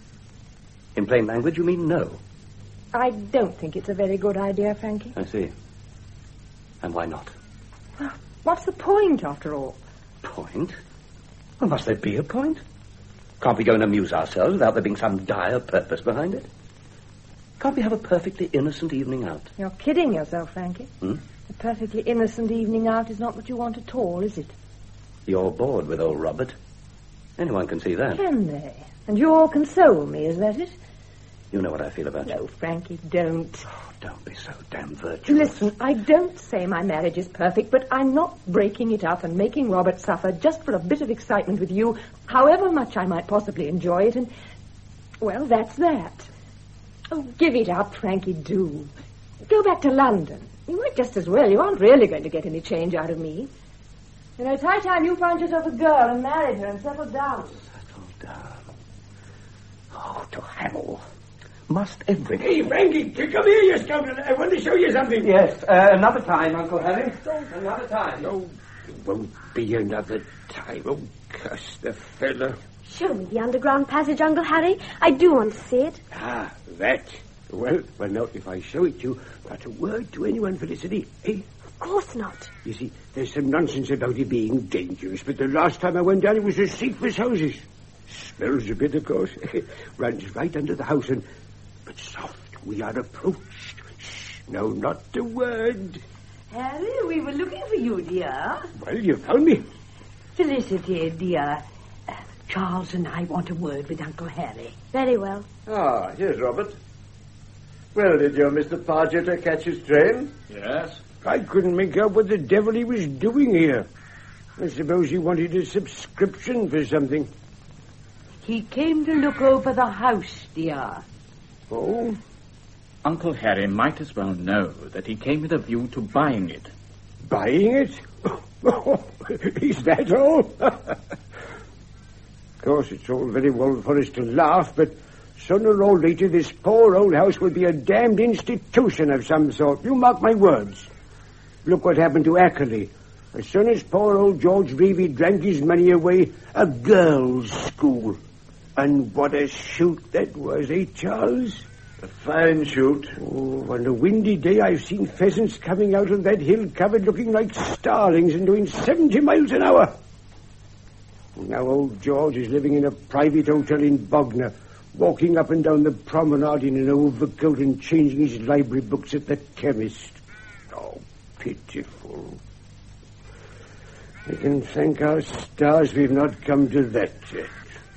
In plain language, you mean no? I don't think it's a very good idea, Frankie. I see. And why not? Well, what's the point, after all? Point? Well, must there be a point? Can't we go and amuse ourselves without there being some dire purpose behind it? Can't we have a perfectly innocent evening out? You're kidding yourself, Frankie. A perfectly innocent evening out is not what you want at all, is it? You're bored with old Robert. Anyone can see that. Can they? And you'll console me, is that it? You know what I feel about you. No, Frankie, don't. Oh, don't be so damn virtuous. Listen, I don't say my marriage is perfect, but I'm not breaking it up and making Robert suffer just for a bit of excitement with you, however much I might possibly enjoy it, and, well, that's that. Oh, give it up, Frankie, do. Go back to London. You might just as well. You aren't really going to get any change out of me. You know, it's high time you found yourself a girl and married her and settled down. Settled down. Oh, to hell. Must every... Hey, Frankie, come here, you scoundrel. I want to show you something. Yes, another time, Uncle Harry. Another time. No, it won't be another time. Oh, curse the fellow. Show me the underground passage, Uncle Harry. I do want to see it. Ah, that. Well, now, if I show it to you, not a word to anyone, Felicity, eh? Of course not. You see, there's some nonsense about it being dangerous, but the last time I went down, it was as safe as houses. Smells a bit, of course. Runs right under the house, and... But soft, we are approached. Shh, no, not a word. Harry, we were looking for you, dear. Well, you found me. Felicity, dear. Charles and I want a word with Uncle Harry. Very well. Ah, here's Robert. Well, did your Mr. Pargeter catch his train? Yes. I couldn't make out what the devil he was doing here. I suppose he wanted a subscription for something. He came to look over the house, dear. Oh? Uncle Harry might as well know that he came with a view to buying it. Buying it? Oh, is that all? Of course, it's all very well for us to laugh, but sooner or later this poor old house will be a damned institution of some sort. You mark my words. Look what happened to Ackerley. As soon as poor old George Reevy drank his money away, a girls' school. And what a shoot that was, eh, Charles? A fine shoot. Oh, on a windy day I've seen pheasants coming out of that hill covered looking like starlings and doing 70 miles an hour. Now old George is living in a private hotel in Bognor, walking up and down the promenade in an overcoat and changing his library books at the chemist. Oh, pitiful. We can thank our stars we've not come to that yet.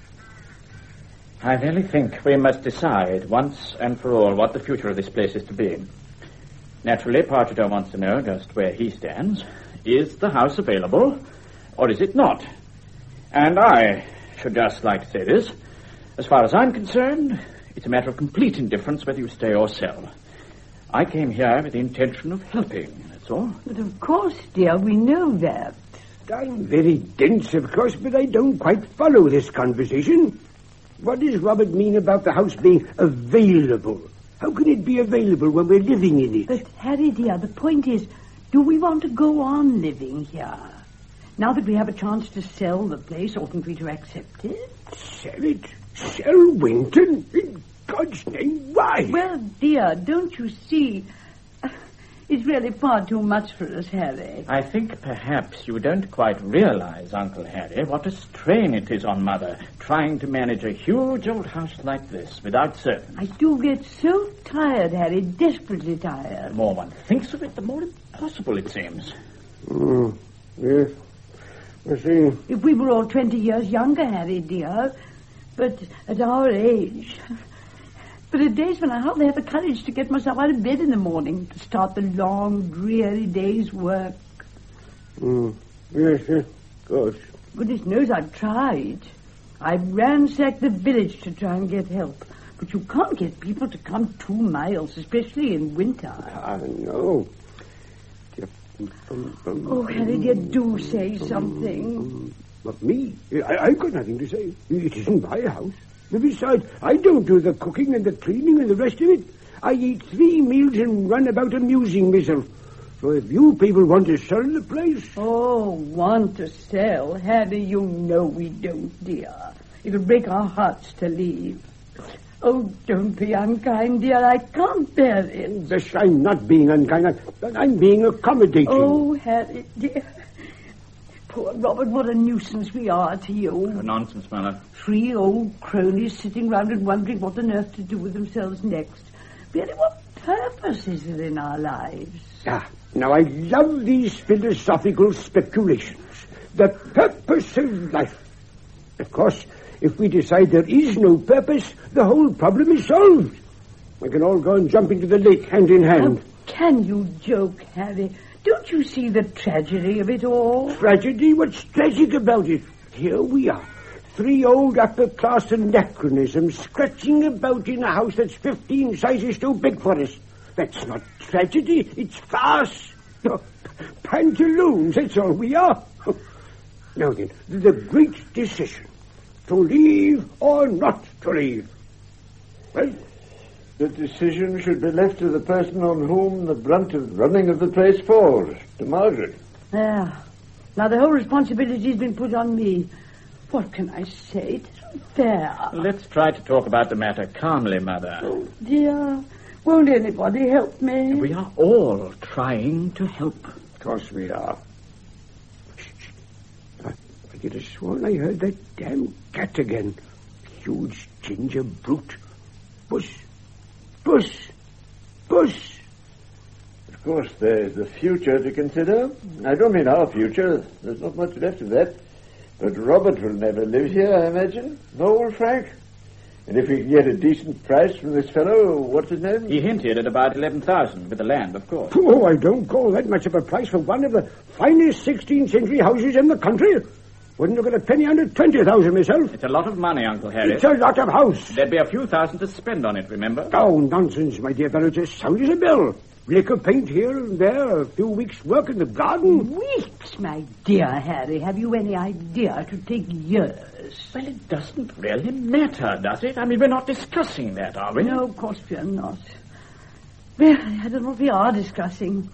I really think we must decide once and for all what the future of this place is to be. Naturally, Pargeter wants to know just where he stands. Is the house available, or is it not? And I should just like to say this. As far as I'm concerned, it's a matter of complete indifference whether you stay or sell. I came here with the intention of helping, that's all. But of course, dear, we know that. I'm very dense, of course, but I don't quite follow this conversation. What does Robert mean about the house being available? How can it be available when we're living in it? But, Harry, dear, the point is, do we want to go on living here? Now that we have a chance to sell the place, oughtn't we to accept it? Sell it? Sell Winton? In God's name, why? Well, dear, don't you see? It's really far too much for us, Harry. I think perhaps you don't quite realize, Uncle Harry, what a strain it is on Mother, trying to manage a huge old house like this without servants. I do get so tired, Harry, desperately tired. The more one thinks of it, the more impossible it seems. Yes. I see. If we were all 20 years younger, Harry, dear, but at our age... But at days when I hardly have the courage to get myself out of bed in the morning to start the long, dreary day's work. Yes, of course. Goodness knows I've tried. I've ransacked the village to try and get help. But you can't get people to come 2 miles, especially in winter. I know. Oh, Harry, dear, do say something. But me? I've got nothing to say. It isn't my house. Besides, I don't do the cooking and the cleaning and the rest of it. I eat 3 meals and run about amusing myself. So if you people want to sell the place... Oh, want to sell? Harry, you know we don't, dear. It'll break our hearts to leave. Oh, don't be unkind, dear. I can't bear it. Yes, I'm not being unkind. I'm being accommodating. Oh, Harry, dear. Poor Robert, what a nuisance we are to you. Nonsense, Mother. 3 old cronies sitting round and wondering what on earth to do with themselves next. Really, what purpose is there in our lives? Now I love these philosophical speculations. The purpose of life. Of course, if we decide there is no purpose, the whole problem is solved. We can all go and jump into the lake hand in hand. How can you joke, Harry? Don't you see the tragedy of it all? Tragedy? What's tragic about it? Here we are, 3 old upper-class anachronisms scratching about in a house that's 15 sizes too big for us. That's not tragedy, it's farce. Pantaloons, that's all we are. Now then, the great decision, to leave or not to leave. Well, the decision should be left to the person on whom the brunt of running of the place falls, to Margaret. Yeah. Now the whole responsibility's been put on me. What can I say? It isn't fair. Let's try to talk about the matter calmly, Mother. Oh, dear. Won't anybody help me? We are all trying to help. Of course we are. I could have sworn I heard that damn cat again. Huge ginger brute. Puss. Puss. Puss. Of course, there's the future to consider. I don't mean our future. There's not much left of that. But Robert will never live here, I imagine. No, will Frank? And if we can get a decent price from this fellow, what's his name? He hinted at about 11,000 with the land, of course. Oh, I don't call that much of a price for one of the finest 16th century houses in the country. Wouldn't look at a penny under 20,000 myself. It's a lot of money, Uncle Harry. It's a lot of house. There'd be a few thousand to spend on it, remember? Oh, nonsense, my dear fellow. It's as sound as a bell. Lick of paint here and there, a few weeks' work in the garden. Weeks, my dear Harry. Have you any idea it would take years? Well, it doesn't really matter, does it? I mean, we're not discussing that, are we? No, of course we're not. Well, I don't know if we are discussing.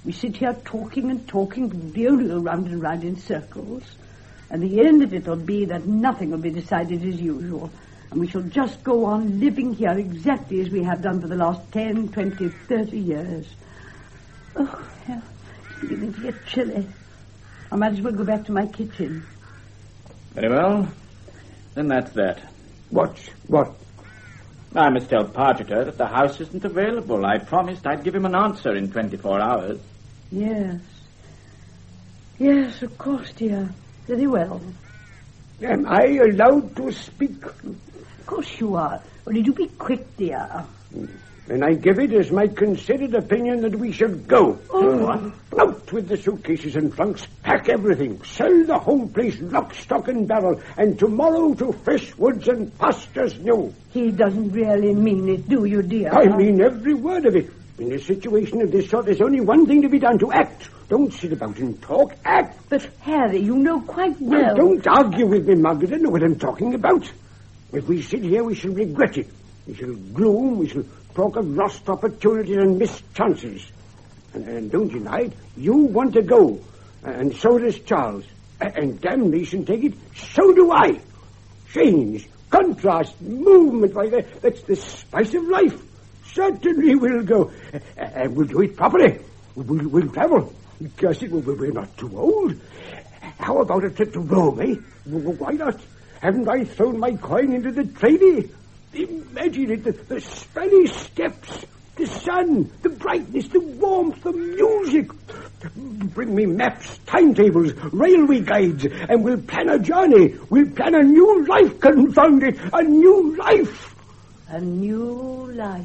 We sit here talking and talking, but we only go round and round in circles. And the end of it will be that nothing will be decided as usual. And we shall just go on living here exactly as we have done for the last 10, 20, 30 years. Oh, yeah, it's beginning to get chilly. I might as well go back to my kitchen. Very well. Then that's that. What? I must tell Pargeter that the house isn't available. I promised I'd give him an answer in 24 hours. Yes. Yes, of course, dear. Very well. Am I allowed to speak? Of course you are. Only do be quick, dear. And I give it as my considered opinion that we should go. Oh. Out with the suitcases and trunks, pack everything, sell the whole place lock, stock and barrel, and tomorrow to fresh woods and pastures new. He doesn't really mean it, do you, dear? I mean every word of it. In a situation of this sort, there's only one thing to be done, to act. Don't sit about and talk, act. But, Harry, you know quite well... Don't argue with me, Margaret. I know what I'm talking about. If we sit here, we shall regret it. We shall gloom, we shall talk of lost opportunities and missed chances. And don't deny it, you want to go. And so does Charles. And damnation take it, so do I. Change, contrast, movement, why, that's the spice of life. Certainly we'll go. And we'll do it properly. We'll travel. Curse it, we're not too old. How about a trip to Rome, eh? Why not? Haven't I thrown my coin into the tradie? Imagine it, the Spanish steps, the sun, the brightness, the warmth, the music. Bring me maps, timetables, railway guides, and we'll plan a journey. We'll plan a new life, confound it, a new life. A new life.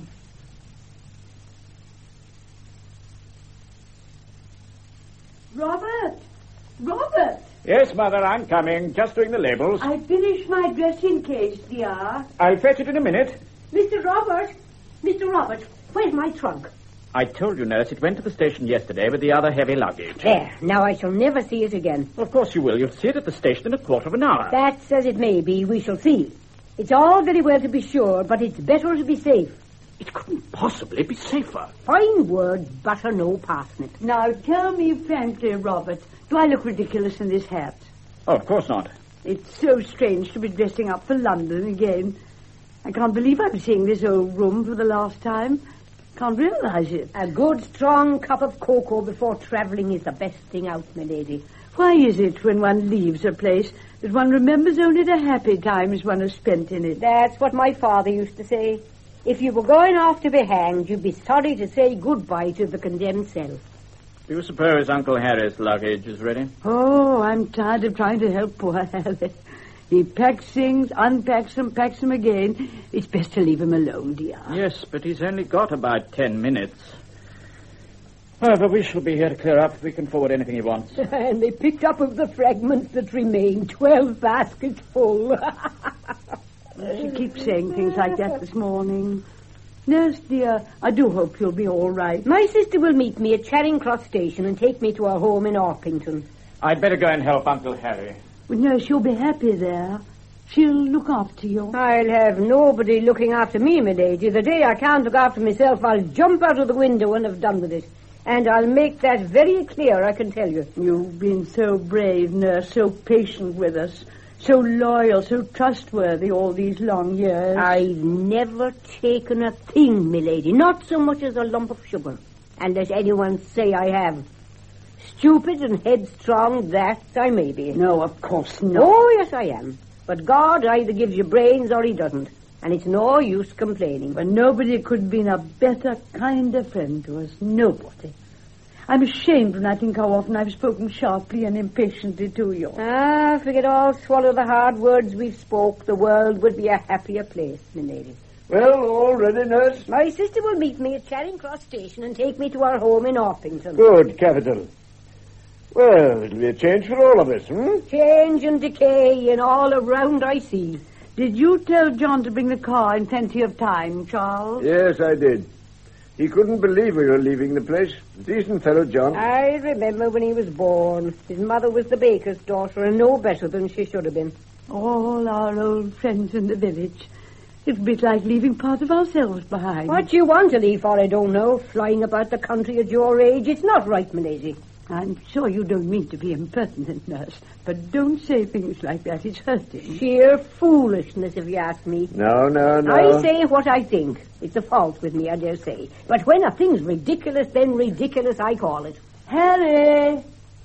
Robert! Yes, Mother, I'm coming. Just doing the labels. I finished my dressing case, dear. I'll fetch it in a minute. Mr. Robert, where's my trunk? I told you, nurse, it went to the station yesterday with the other heavy luggage. There, now I shall never see it again. Well, of course you will. You'll see it at the station in a quarter of an hour. That's as it may be. We shall see. It's all very well to be sure, but it's better to be safe. It couldn't possibly be safer. Fine word, butter no parsnip. Now, tell me frankly, Robert, do I look ridiculous in this hat? Oh, of course not. It's so strange to be dressing up for London again. I can't believe I'm seeing this old room for the last time. Can't realize it. A good, strong cup of cocoa before travelling is the best thing out, my lady. Why is it when one leaves a place that one remembers only the happy times one has spent in it? That's what my father used to say. If you were going off to be hanged, you'd be sorry to say goodbye to the condemned self. Do you suppose Uncle Harry's luggage is ready? Oh, I'm tired of trying to help poor Harry. He packs things, unpacks them, packs them again. It's best to leave him alone, dear. Yes, but he's only got about 10 minutes. However, we shall be here to clear up. We can forward anything he wants. And they picked up of the fragments that remain 12 baskets full. She keeps saying things like that this morning. Nurse, dear, I do hope you'll be all right. My sister will meet me at Charing Cross Station and take me to our home in Orpington. I'd better go and help Uncle Harry. Well, nurse, you'll be happy there. She'll look after you. I'll have nobody looking after me, my lady. The day I can't look after myself, I'll jump out of the window and have done with it. And I'll make that very clear, I can tell you. You've been so brave, nurse, so patient with us. So loyal, so trustworthy all these long years. I've never taken a thing, milady, not so much as a lump of sugar. And let anyone say I have. Stupid and headstrong, that I may be. No, of course not. Oh, yes, I am. But God either gives you brains or he doesn't. And it's no use complaining. But nobody could have been a better, kinder friend to us. Nobody. I'm ashamed when I think how often I've spoken sharply and impatiently to you. If we could all swallow the hard words we've spoke, the world would be a happier place, my lady. Well, all ready, nurse? My sister will meet me at Charing Cross Station and take me to our home in Orpington. Good, capital. Well, it'll be a change for all of us, Change and decay and all around I see. Did you tell John to bring the car in plenty of time, Charles? Yes, I did. He couldn't believe we were leaving the place. Decent fellow, John. I remember when he was born. His mother was the baker's daughter and no better than she should have been. All our old friends in the village. It's a bit like leaving part of ourselves behind. What you want to leave for, I don't know. Flying about the country at your age, it's not right, my lady. I'm sure you don't mean to be impertinent, nurse, but don't say things like that. It's hurting. Sheer foolishness, if you ask me. No. I say what I think. It's a fault with me, I dare say. But when a thing's ridiculous, then ridiculous I call it. Harry!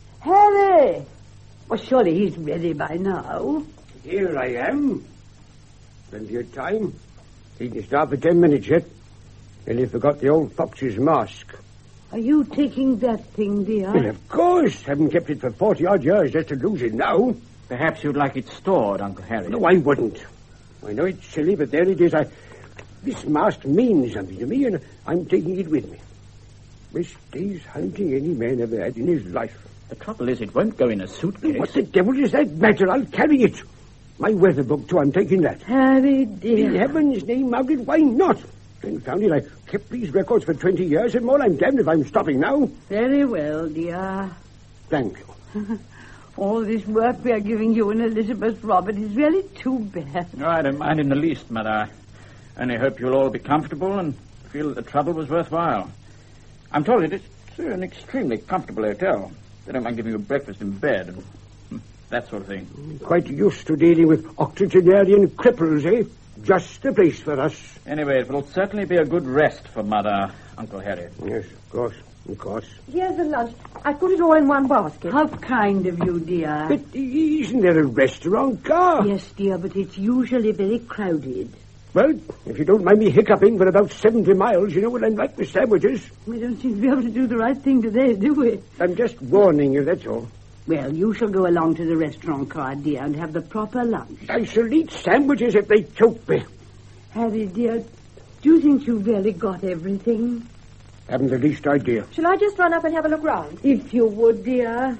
Harry! Well, surely he's ready by now. Here I am. Plenty of time. He can start for 10 minutes yet. And he forgot the old fox's mask. Are you taking that thing, dear? Well, of course. Haven't kept it for 40-odd years just to lose it now. Perhaps you'd like it stored, Uncle Harry. No, I wouldn't. I know it's silly, but there it is. This mask means something to me, and I'm taking it with me. Best day's hunting any man ever had in his life. The trouble is, it won't go in a suitcase. What the devil does that matter? I'll carry it. My weather book, too, I'm taking that. Harry, dear. In heaven's name, Margaret, why not? Confound it, I kept these records for 20 years and more. I'm damned if I'm stopping now. Very well, dear. Thank you. All this work we are giving you and Elizabeth Robert is really too bad. No, I don't mind in the least, Mother. I only hope you'll all be comfortable and feel that the trouble was worthwhile. I'm told it's an extremely comfortable hotel. They don't mind giving you breakfast in bed and that sort of thing. Quite used to dealing with octogenarian cripples, eh? Just the place for us. Anyway, it will certainly be a good rest for Mother, Uncle Harry. Yes, of course. Here's the lunch. I put it all in one basket. How kind of you, dear. But isn't there a restaurant car? Yes, dear, but it's usually very crowded. Well, if you don't mind me hiccuping for about 70 miles, you know what I'm like with sandwiches. We don't seem to be able to do the right thing today, do we? I'm just warning you, that's all. Well, you shall go along to the restaurant car, dear, and have the proper lunch. I shall eat sandwiches if they choke me. Harry, dear, do you think you've really got everything? Haven't the least idea. Shall I just run up and have a look round? If you would, dear.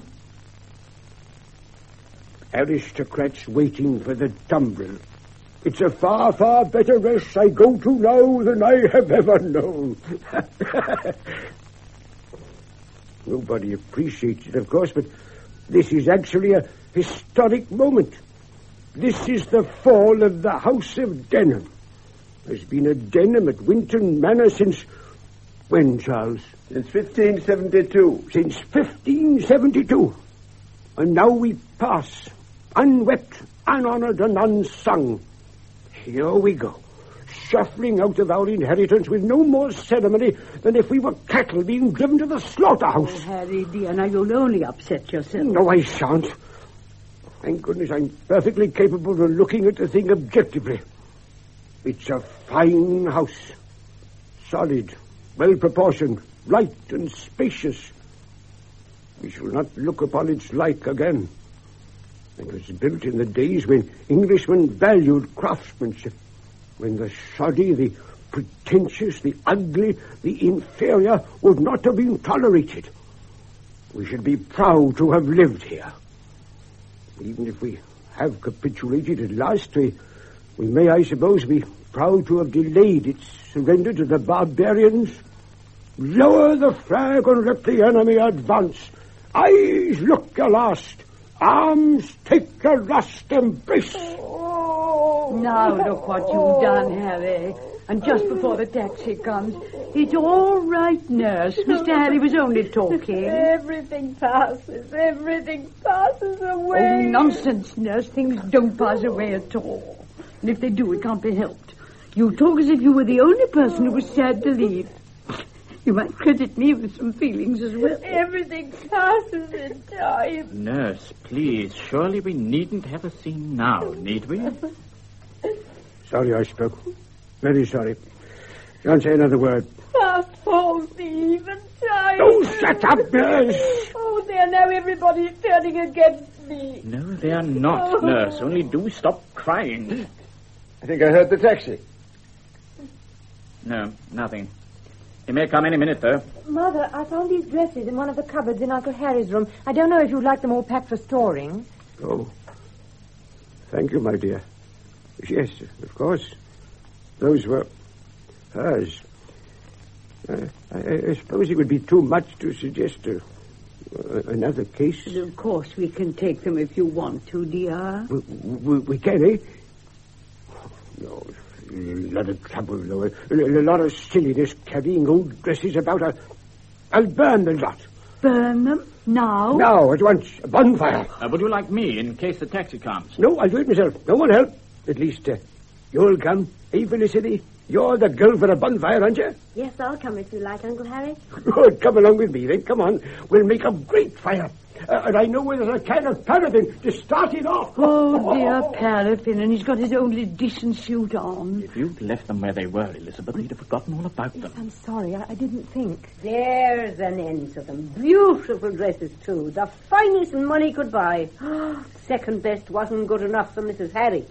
Aristocrats waiting for the tumbril. It's a far, far better rest I go to now than I have ever known. Nobody appreciates it, of course, but this is actually a historic moment. This is the fall of the House of Denham. There's been a Denham at Winton Manor since... When, Charles? Since 1572. Since 1572. And now we pass, unwept, unhonored, and unsung. Here we go, shuffling out of our inheritance with no more ceremony than if we were cattle being driven to the slaughterhouse. Oh, Harry, dear, now you'll only upset yourself. No, I shan't. Thank goodness I'm perfectly capable of looking at the thing objectively. It's a fine house. Solid, well-proportioned, light and spacious. We shall not look upon its like again. It was built in the days when Englishmen valued craftsmanship, when the shoddy, the pretentious, the ugly, the inferior would not have been tolerated. We should be proud to have lived here. Even if we have capitulated at last, we may, I suppose, be proud to have delayed its surrender to the barbarians. Lower the flag and let the enemy advance. Eyes look your last. Arms take a last embrace. Now look what you've done, Harry. And just before the taxi comes. It's all right, nurse. Mr. Harry was only talking. Everything passes. Everything passes away. Oh, nonsense, nurse. Things don't pass away at all. And if they do, it can't be helped. You talk as if you were the only person who was sad to leave. You might credit me with some feelings as well. Everything passes in time. Nurse, please. Surely we needn't have a scene now, need we? Sorry I spoke. Very sorry. Don't say another word. Fast falls the even time. Oh, shut up, nurse. Oh, there, now everybody's turning against me. No, they are not, nurse. Only do stop crying. I think I heard the taxi. No, nothing. He may come any minute, though. Mother, I found these dresses in one of the cupboards in Uncle Harry's room. I don't know if you'd like them all packed for storing. Oh, thank you, my dear. Yes, of course. Those were hers. I suppose it would be too much to suggest another case. Of course, we can take them if you want to, dear. We can, eh? No, lot of trouble, though. A lot of silliness carrying old dresses about. I'll burn the lot. Burn them? Now? Now, at once. A bonfire. Would you like me in case the taxi comes? No, I'll do it myself. No one help. At least, you'll come. Hey, Felicity? You're the girl for a bonfire, aren't you? Yes, I'll come if you like, Uncle Harry. Good. Come along with me, then. Come on. We'll make a great fire. And I know where there's a can of paraffin to start it off. Oh, dear, paraffin, and he's got his only decent suit on. If you'd left them where they were, Elizabeth, we'd have forgotten all about them. I'm sorry, I didn't think. There's an end to them. Beautiful dresses, too. The finest money could buy. Second best wasn't good enough for Mrs. Harry.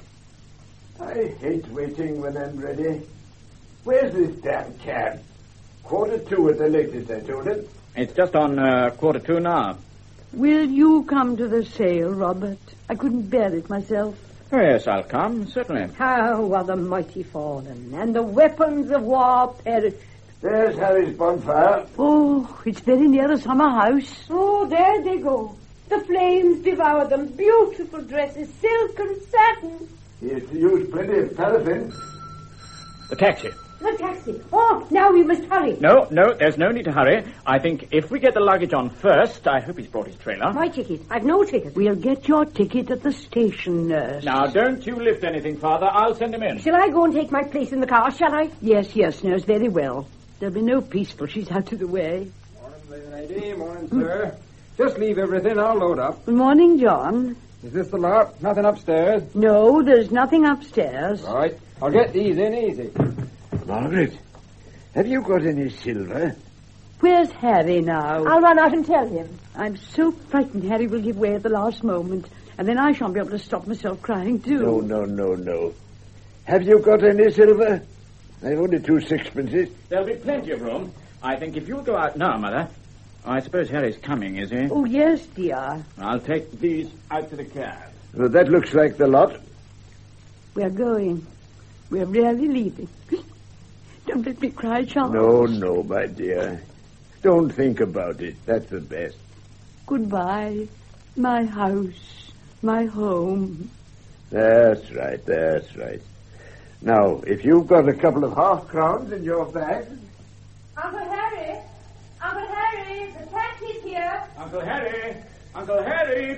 I hate waiting when I'm ready. Where's this damn cab? 2:45 at the latest, I told him. It's just on 2:45 now. Will you come to the sale, Robert? I couldn't bear it myself. Oh, yes, I'll come, certainly. How are the mighty fallen, and the weapons of war perished. There's Harry's bonfire. Oh, it's very near the summer house. Oh, there they go. The flames devour them. Beautiful dresses, silk and satin. He has to use plenty of paraffin. The taxi. The taxi. Oh, now we must hurry. No, there's no need to hurry. I think if we get the luggage on first, I hope he's brought his trailer. My ticket. I've no ticket. We'll get your ticket at the station, nurse. Now, don't you lift anything, Father. I'll send him in. Shall I go and take my place in the car, shall I? Yes, nurse, very well. There'll be no peace till she's out of the way. Morning, lady. Morning, sir. Just leave everything. I'll load up. Good morning, John. Is this the lot? Nothing upstairs? No, there's nothing upstairs. Right. I'll get these in easy. Margaret, have you got any silver? Where's Harry now? I'll run out and tell him. I'm so frightened Harry will give way at the last moment, and then I shan't be able to stop myself crying, too. No. Have you got any silver? I've only 2 sixpences. There'll be plenty of room. I think if you'll go out now, Mother. I suppose Harry's coming, is he? Oh, yes, dear. I'll take these out to the cab. Well, that looks like the lot. We're going. We're really leaving. Don't let me cry, Charles. No, my dear. Don't think about it. That's the best. Goodbye. My house. My home. That's right. Now, if you've got a couple of half-crowns in your bag... Uncle Harry, the taxi's here. Uncle Harry! Harry,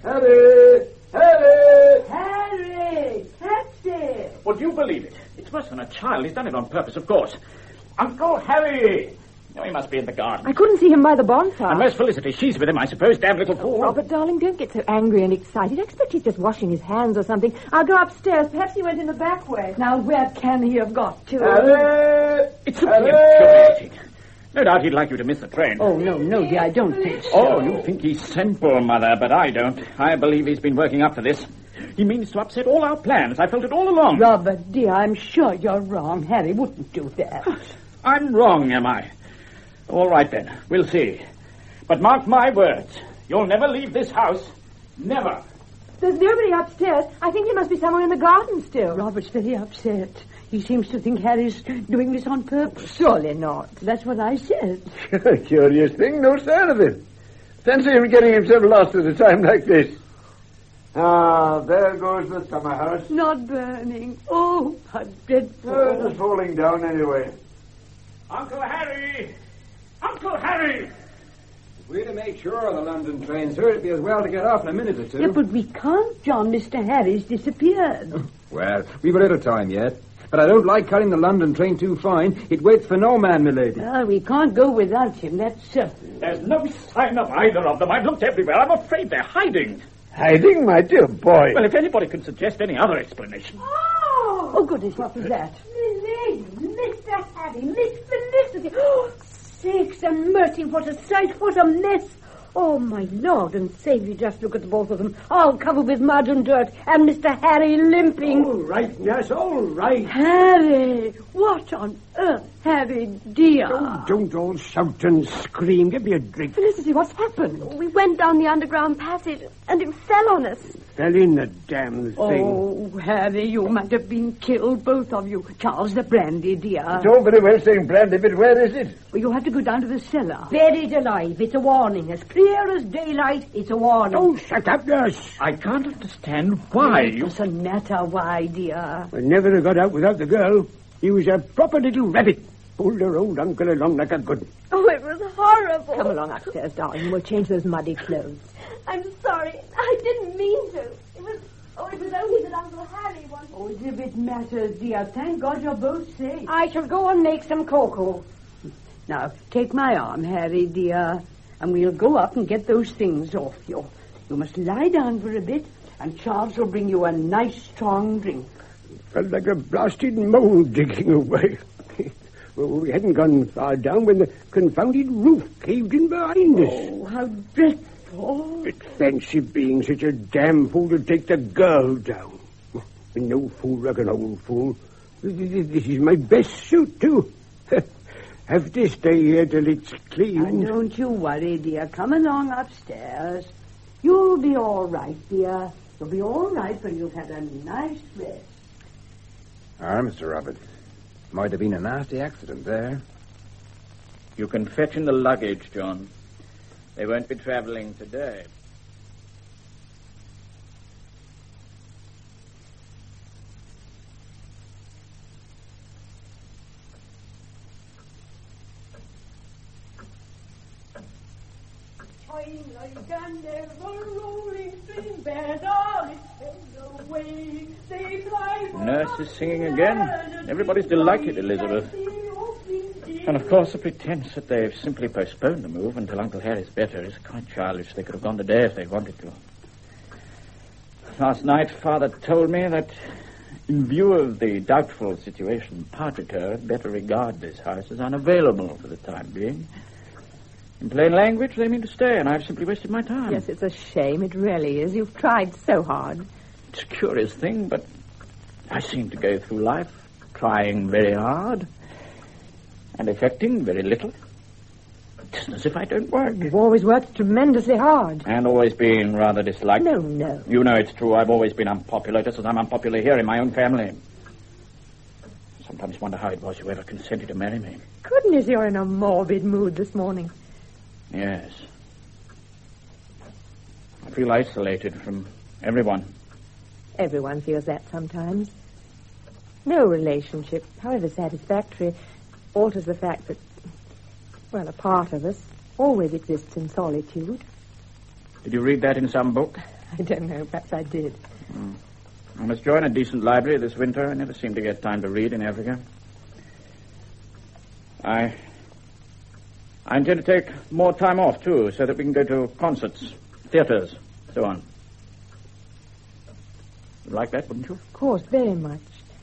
taxi. Would you believe it? It's worse than a child. He's done it on purpose, of course. Uncle Harry! Oh, he must be in the garden. I couldn't see him by the bonfire. And where's Felicity? She's with him, I suppose. Damn little fool. Robert, darling, don't get so angry and excited. I expect he's just washing his hands or something. I'll go upstairs. Perhaps he went in the back way. Now, where can he have got to? It's simply infuriating. No doubt he'd like you to miss the train. Oh, no, dear, I don't think so. Oh, you think he's simple, Mother, but I don't. I believe he's been working up to this. He means to upset all our plans. I felt it all along. Robert, dear, I'm sure you're wrong. Harry wouldn't do that. I'm wrong, am I? All right, then. We'll see. But mark my words. You'll never leave this house. Never. There's nobody upstairs. I think he must be somewhere in the garden still. Robert's very upset. He seems to think Harry's doing this on purpose. Surely not. That's what I said. Curious thing, no sign of him. Fancy him getting himself lost at a time like this. Ah, there goes the summer house. Not burning. Oh, how dreadful. Oh, it's falling down anyway. Uncle Harry! Uncle Harry! If we're to make sure of the London train, sir, it'd be as well to get off in a minute or two. Yeah, but we can't, John. Mr. Harry's disappeared. Well, we've a little time yet. But I don't like cutting the London train too fine. It waits for no man, milady. Well, we can't go without him, that's certain. There's no sign of either of them. I've looked everywhere. I'm afraid they're hiding. Hiding, my dear boy? Well, if anybody could suggest any other explanation. Oh, goodness, what was that? Milady, Mr. Harry, Miss Felicity. Oh, sakes and mercy, what a sight, what a mess. Oh, my Lord and Savior, just look at the both of them, all covered with mud and dirt, and Mr. Harry limping. All right, nurse, all right. Harry, what on Harry, dear. Oh, don't all shout and scream. Give me a drink. Felicity, what's happened? We went down the underground passage, and it fell on us. Fell in the damn thing. Oh, Harry, you might have been killed, both of you. Charles, the brandy, dear. It's all very well saying brandy, but where is it? Well, you have to go down to the cellar. Buried alive. It's a warning. As clear as daylight, it's a warning. Oh, shut up, nurse. I can't understand why It you... doesn't matter why, dear. I never have got out without the girl. He was a proper little rabbit. Pulled her old uncle along like a good one. Oh, it was horrible. Come along upstairs, darling. We'll change those muddy clothes. I'm sorry. I didn't mean to. It was only that Uncle Harry wanted... Oh, as if it matters, dear. Thank God you're both safe. I shall go and make some cocoa. Now, take my arm, Harry, dear, and we'll go up and get those things off you. You must lie down for a bit, and Charles will bring you a nice, strong drink. Felt like a blasted mole digging away. Well, we hadn't gone far down when the confounded roof caved in behind us. Oh, how dreadful. But fancy being such a damn fool to take the girl down. And no fool like an old fool. This is my best suit, too. Have to stay here till it's clean. Now, don't you worry, dear. Come along upstairs. You'll be all right, dear. You'll be all right when you've had a nice rest. Mr. Roberts. Might have been a nasty accident there. You can fetch in the luggage, John. They won't be traveling today. Nurse is singing again. Everybody's delighted, Elizabeth. And, of course, the pretense that they've simply postponed the move until Uncle Harry's better is quite childish. They could have gone today if they wanted to. Last night, Father told me that, in view of the doubtful situation, Partaker had better regard this house as unavailable for the time being. In plain language, they mean to stay, and I've simply wasted my time. Yes, it's a shame. It really is. You've tried so hard. It's a curious thing, but I seem to go through life trying very hard and effecting very little. Just as if I don't work. You've always worked tremendously hard. And always been rather disliked. No. You know it's true. I've always been unpopular, just as I'm unpopular here in my own family. Sometimes wonder how it was you ever consented to marry me. Goodness, you're in a morbid mood this morning. Yes. I feel isolated from everyone. Everyone feels that sometimes. No relationship, however satisfactory, alters the fact that, well, a part of us always exists in solitude. Did you read that in some book? I don't know. Perhaps I did. I must join a decent library this winter. I never seem to get time to read in Africa. I intend to take more time off, too, so that we can go to concerts, theaters, so on. You'd like that, wouldn't you? Of course, very much.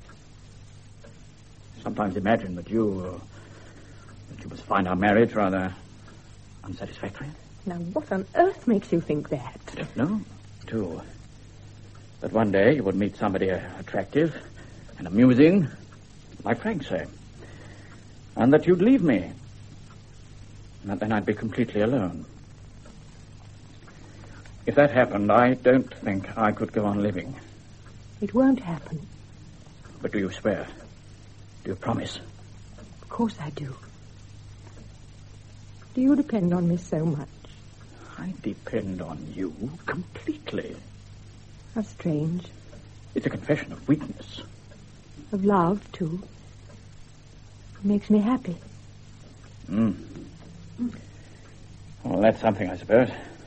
Sometimes imagine that you must find our marriage rather unsatisfactory. Now, what on earth makes you think that? I don't know, too. That one day you would meet somebody attractive and amusing, like Frank said, and that you'd leave me. And then I'd be completely alone. If that happened, I don't think I could go on living. It won't happen. But do you swear? Do you promise? Of course I do. Do you depend on me so much? I depend on you completely. How strange. It's a confession of weakness. Of love, too. It makes me happy. Well, that's something, I suppose.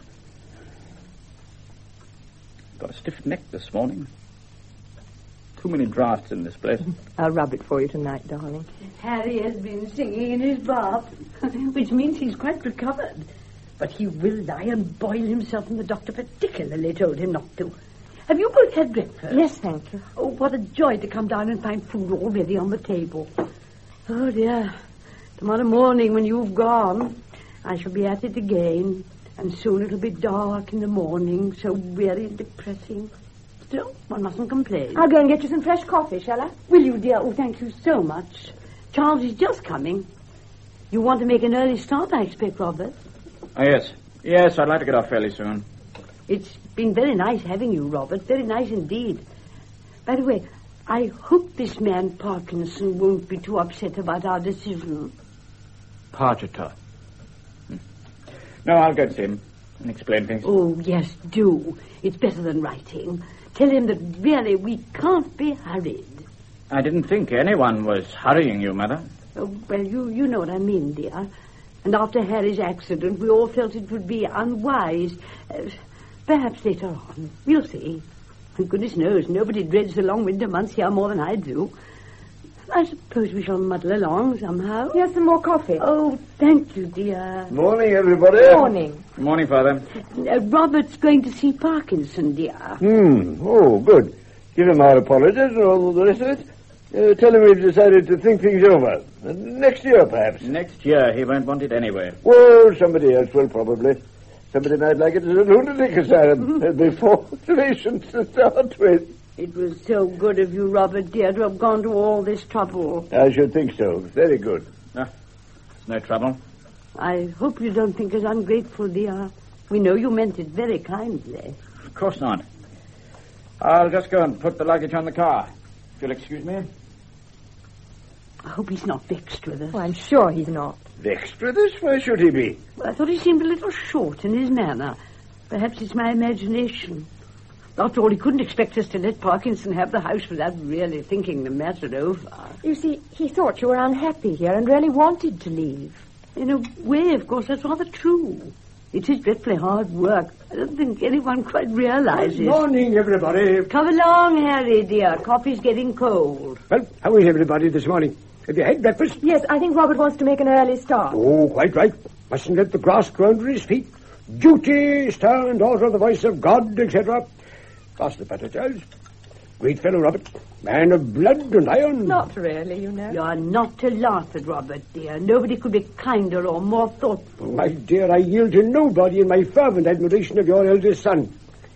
Got a stiff neck this morning. Too many drafts in this place. I'll rub it for you tonight, darling. Harry has been singing in his bath, which means he's quite recovered. But he will lie and boil himself, and the doctor particularly told him not to. Have you both had breakfast? Yes, thank you. Oh, what a joy to come down and find food already on the table. Oh, dear. Tomorrow morning, when you've gone, I shall be at it again. And soon it'll be dark in the morning, so weary and depressing. Still, one mustn't complain. I'll go and get you some fresh coffee, shall I? Will you, dear? Oh, thank you so much. Charles is just coming. You want to make an early start, I expect, Robert. Oh, yes. Yes, I'd like to get off fairly soon. It's been very nice having you, Robert. Very nice indeed. By the way, I hope this man Parkinson won't be too upset about our decision. Pargeter. No, I'll go to him and explain things. Oh, yes, do. It's better than writing. Tell him that really we can't be hurried. I didn't think anyone was hurrying you, Mother. Oh, well, you know what I mean, dear. And after Harry's accident, we all felt it would be unwise. Perhaps later on. We'll see. And goodness knows, nobody dreads the long winter months here more than I do. I suppose we shall muddle along somehow. Here's some more coffee. Oh, thank you, dear. Morning, everybody. Morning. Good morning, Father. Robert's going to see Parkinson, dear. Oh, good. Give him our apologies and all the rest of it. Tell him we've decided to think things over. Next year, perhaps. Next year, he won't want it anyway. Well, somebody else will, probably. Somebody might like it as a lunatic asylum. There'll be 4 patients to start with. It was so good of you, Robert, dear, to have gone to all this trouble. I should think so. Very good. No, it's no trouble. I hope you don't think us ungrateful, dear. We know you meant it very kindly. Of course not. I'll just go and put the luggage on the car. If you'll excuse me. I hope he's not vexed with us. Oh, I'm sure he's not. Vexed with us? Why should he be? Well, I thought he seemed a little short in his manner. Perhaps it's my imagination. After all, he couldn't expect us to let Parkinson have the house without really thinking the matter over. You see, he thought you were unhappy here and really wanted to leave. In a way, of course, that's rather true. It is dreadfully hard work. I don't think anyone quite realizes. Good morning, everybody. Come along, Harry, dear. Coffee's getting cold. Well, how is everybody this morning? Have you had breakfast? Yes, I think Robert wants to make an early start. Oh, quite right. Mustn't let the grass grow under his feet. Duty, stand, alter the voice of God, etc. Pass the butter, Charles. Great fellow, Robert. Man of blood and iron. Not really, you know. You're not to laugh at Robert, dear. Nobody could be kinder or more thoughtful. My dear, I yield to nobody in my fervent admiration of your eldest son.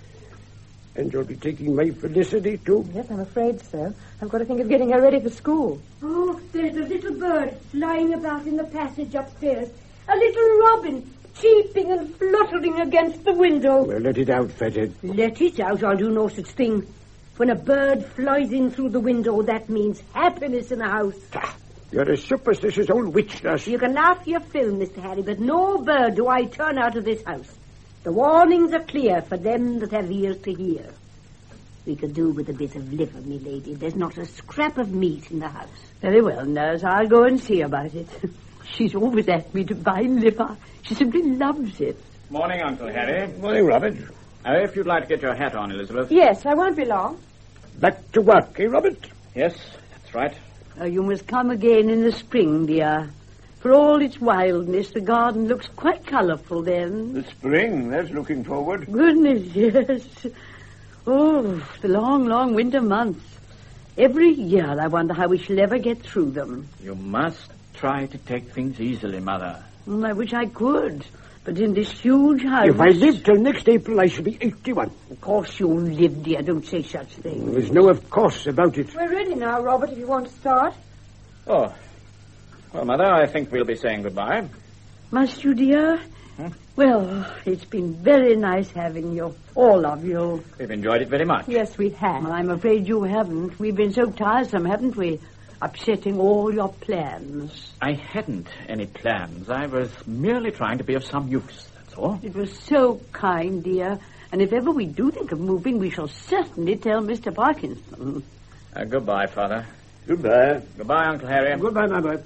And you'll be taking my Felicity, too? Yes, I'm afraid so. I've got to think of getting her ready for school. Oh, there's a little bird flying about in the passage upstairs. A little robin cheeping and fluttering against the window. Well, let it out, Fathead. Let it out. I'll do no such thing. When a bird flies in through the window, that means happiness in the house. You're a superstitious old witch, nurse. You can laugh your fill, Mr. Harry, but no bird do I turn out of this house. The warnings are clear for them that have ears to hear. We could do with a bit of liver, me lady. There's not a scrap of meat in the house. Very well, nurse. I'll go and see about it. She's always asked me to buy liver. She simply loves it. Morning, Uncle Harry. Morning, Robert. If you'd like to get your hat on, Elizabeth. Yes, I won't be long. Back to work, eh, Robert? Yes, that's right. You must come again in the spring, dear. For all its wildness, the garden looks quite colourful then. The spring, that's looking forward. Goodness, yes. Oh, the long, long winter months. Every year I wonder how we shall ever get through them. You must try to take things easily, Mother. I wish I could. But in this huge house... If I live till next April, I shall be 81. Of course you'll live, dear. Don't say such things. There's no of course about it. We're ready now, Robert, if you want to start. Oh. Well, Mother, I think we'll be saying goodbye. Must you, dear? Well, it's been very nice having you, all of you. We've enjoyed it very much. Yes, we have. Well, I'm afraid you haven't. We've been so tiresome, haven't we? Upsetting all your plans. I hadn't any plans. I was merely trying to be of some use, that's all. It was so kind, dear. And if ever we do think of moving, we shall certainly tell Mr. Parkinson. Goodbye, Father. Goodbye. Goodbye, Uncle Harry. Goodbye, my boy.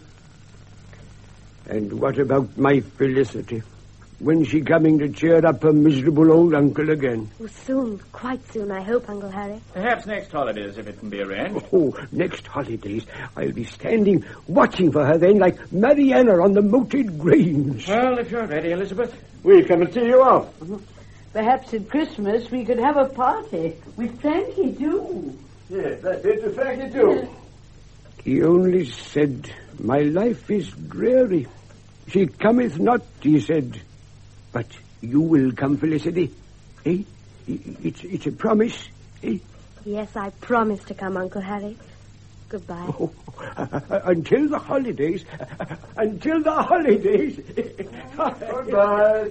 And what about my Felicity? When's she coming to cheer up her miserable old uncle again? Oh, soon. Quite soon, I hope, Uncle Harry. Perhaps next holidays, if it can be arranged. Oh, next holidays. I'll be standing watching for her then like Mariana on the moated grains. Well, if you're ready, Elizabeth. We'll come and see you off. Perhaps at Christmas we could have a party with Frankie, too. Yes, that's it, the Frankie, too. He only said, my life is dreary. She cometh not, he said. But you will come, Felicity, eh? It's a promise, eh? Yes, I promise to come, Uncle Harry. Goodbye. Oh, until the holidays. Until the holidays. Goodbye.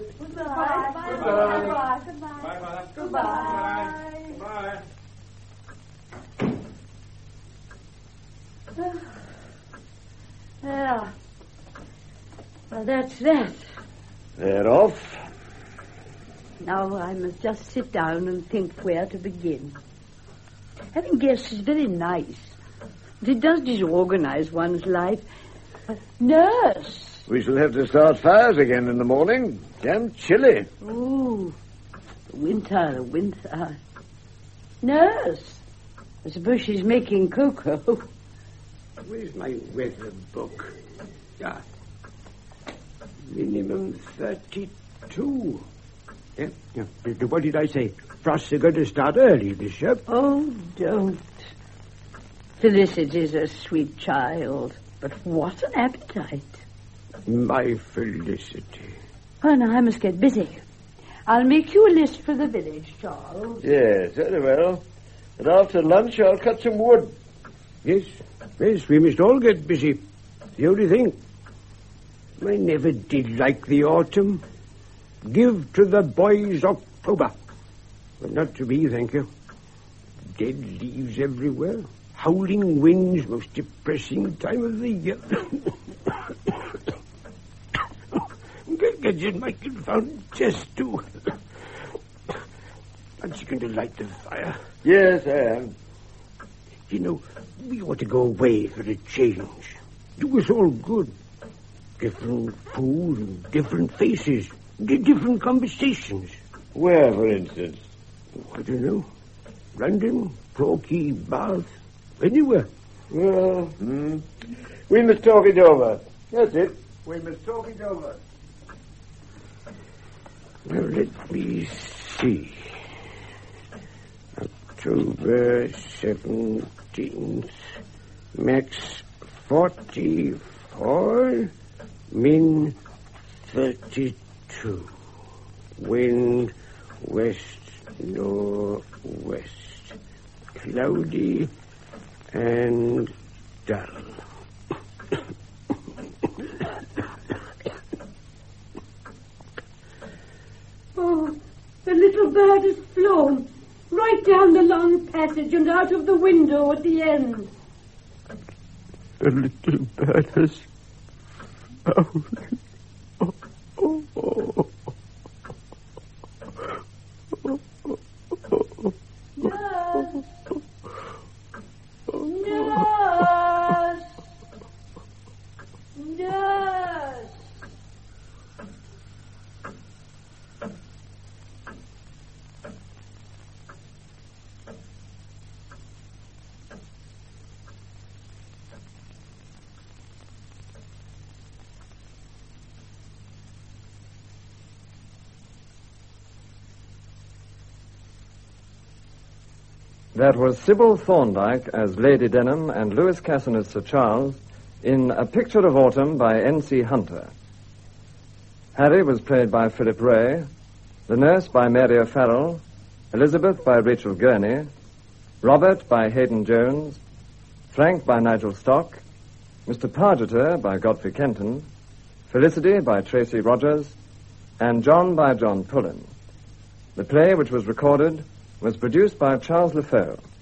Goodbye. Yeah. Well, that's that. They're off. Now I must just sit down and think where to begin. Having guests is very nice. But it does disorganize one's life. Nurse! We shall have to start fires again in the morning. Damn chilly. Ooh, winter. Nurse! I suppose she's making cocoa. Where's my weather book? Ah. Minimum 32. Yeah. What did I say? Frosts are going to start early, Bishop. Oh, don't. Felicity's a sweet child, but what an appetite. My Felicity. Oh, now I must get busy. I'll make you a list for the village, Charles. Yes, very well. And after lunch, I'll cut some wood. Yes, we must all get busy. The only thing. I never did like the autumn. Give to the boys October. But not to me, thank you. Dead leaves everywhere. Howling winds, most depressing time of the year. Gets in my confounded chest, too. Aren't you going to light the fire? Yes, I am. You know, we ought to go away for a change. Do us all good. Different food and different faces. Different conversations. Where, for instance? I don't know. London, Torquay, Bath, anywhere. Well, we must talk it over. That's it. We must talk it over. Well, let me see. October 17th. Max 44. Min 32. Wind west northwest. Cloudy and dull. Oh, the little bird has flown right down the long passage and out of the window at the end. The little bird has flown. That was Sybil Thorndike as Lady Denham and Lewis Casson as Sir Charles in A Picture of Autumn by N.C. Hunter. Harry was played by Philip Ray, the nurse by Mary O'Farrell, Elizabeth by Rachel Gurney, Robert by Hayden Jones, Frank by Nigel Stock, Mr. Pargeter by Godfrey Kenton, Felicity by Tracy Rogers, and John by John Pullen. The play, which was recorded, was produced by Charles LeFaux.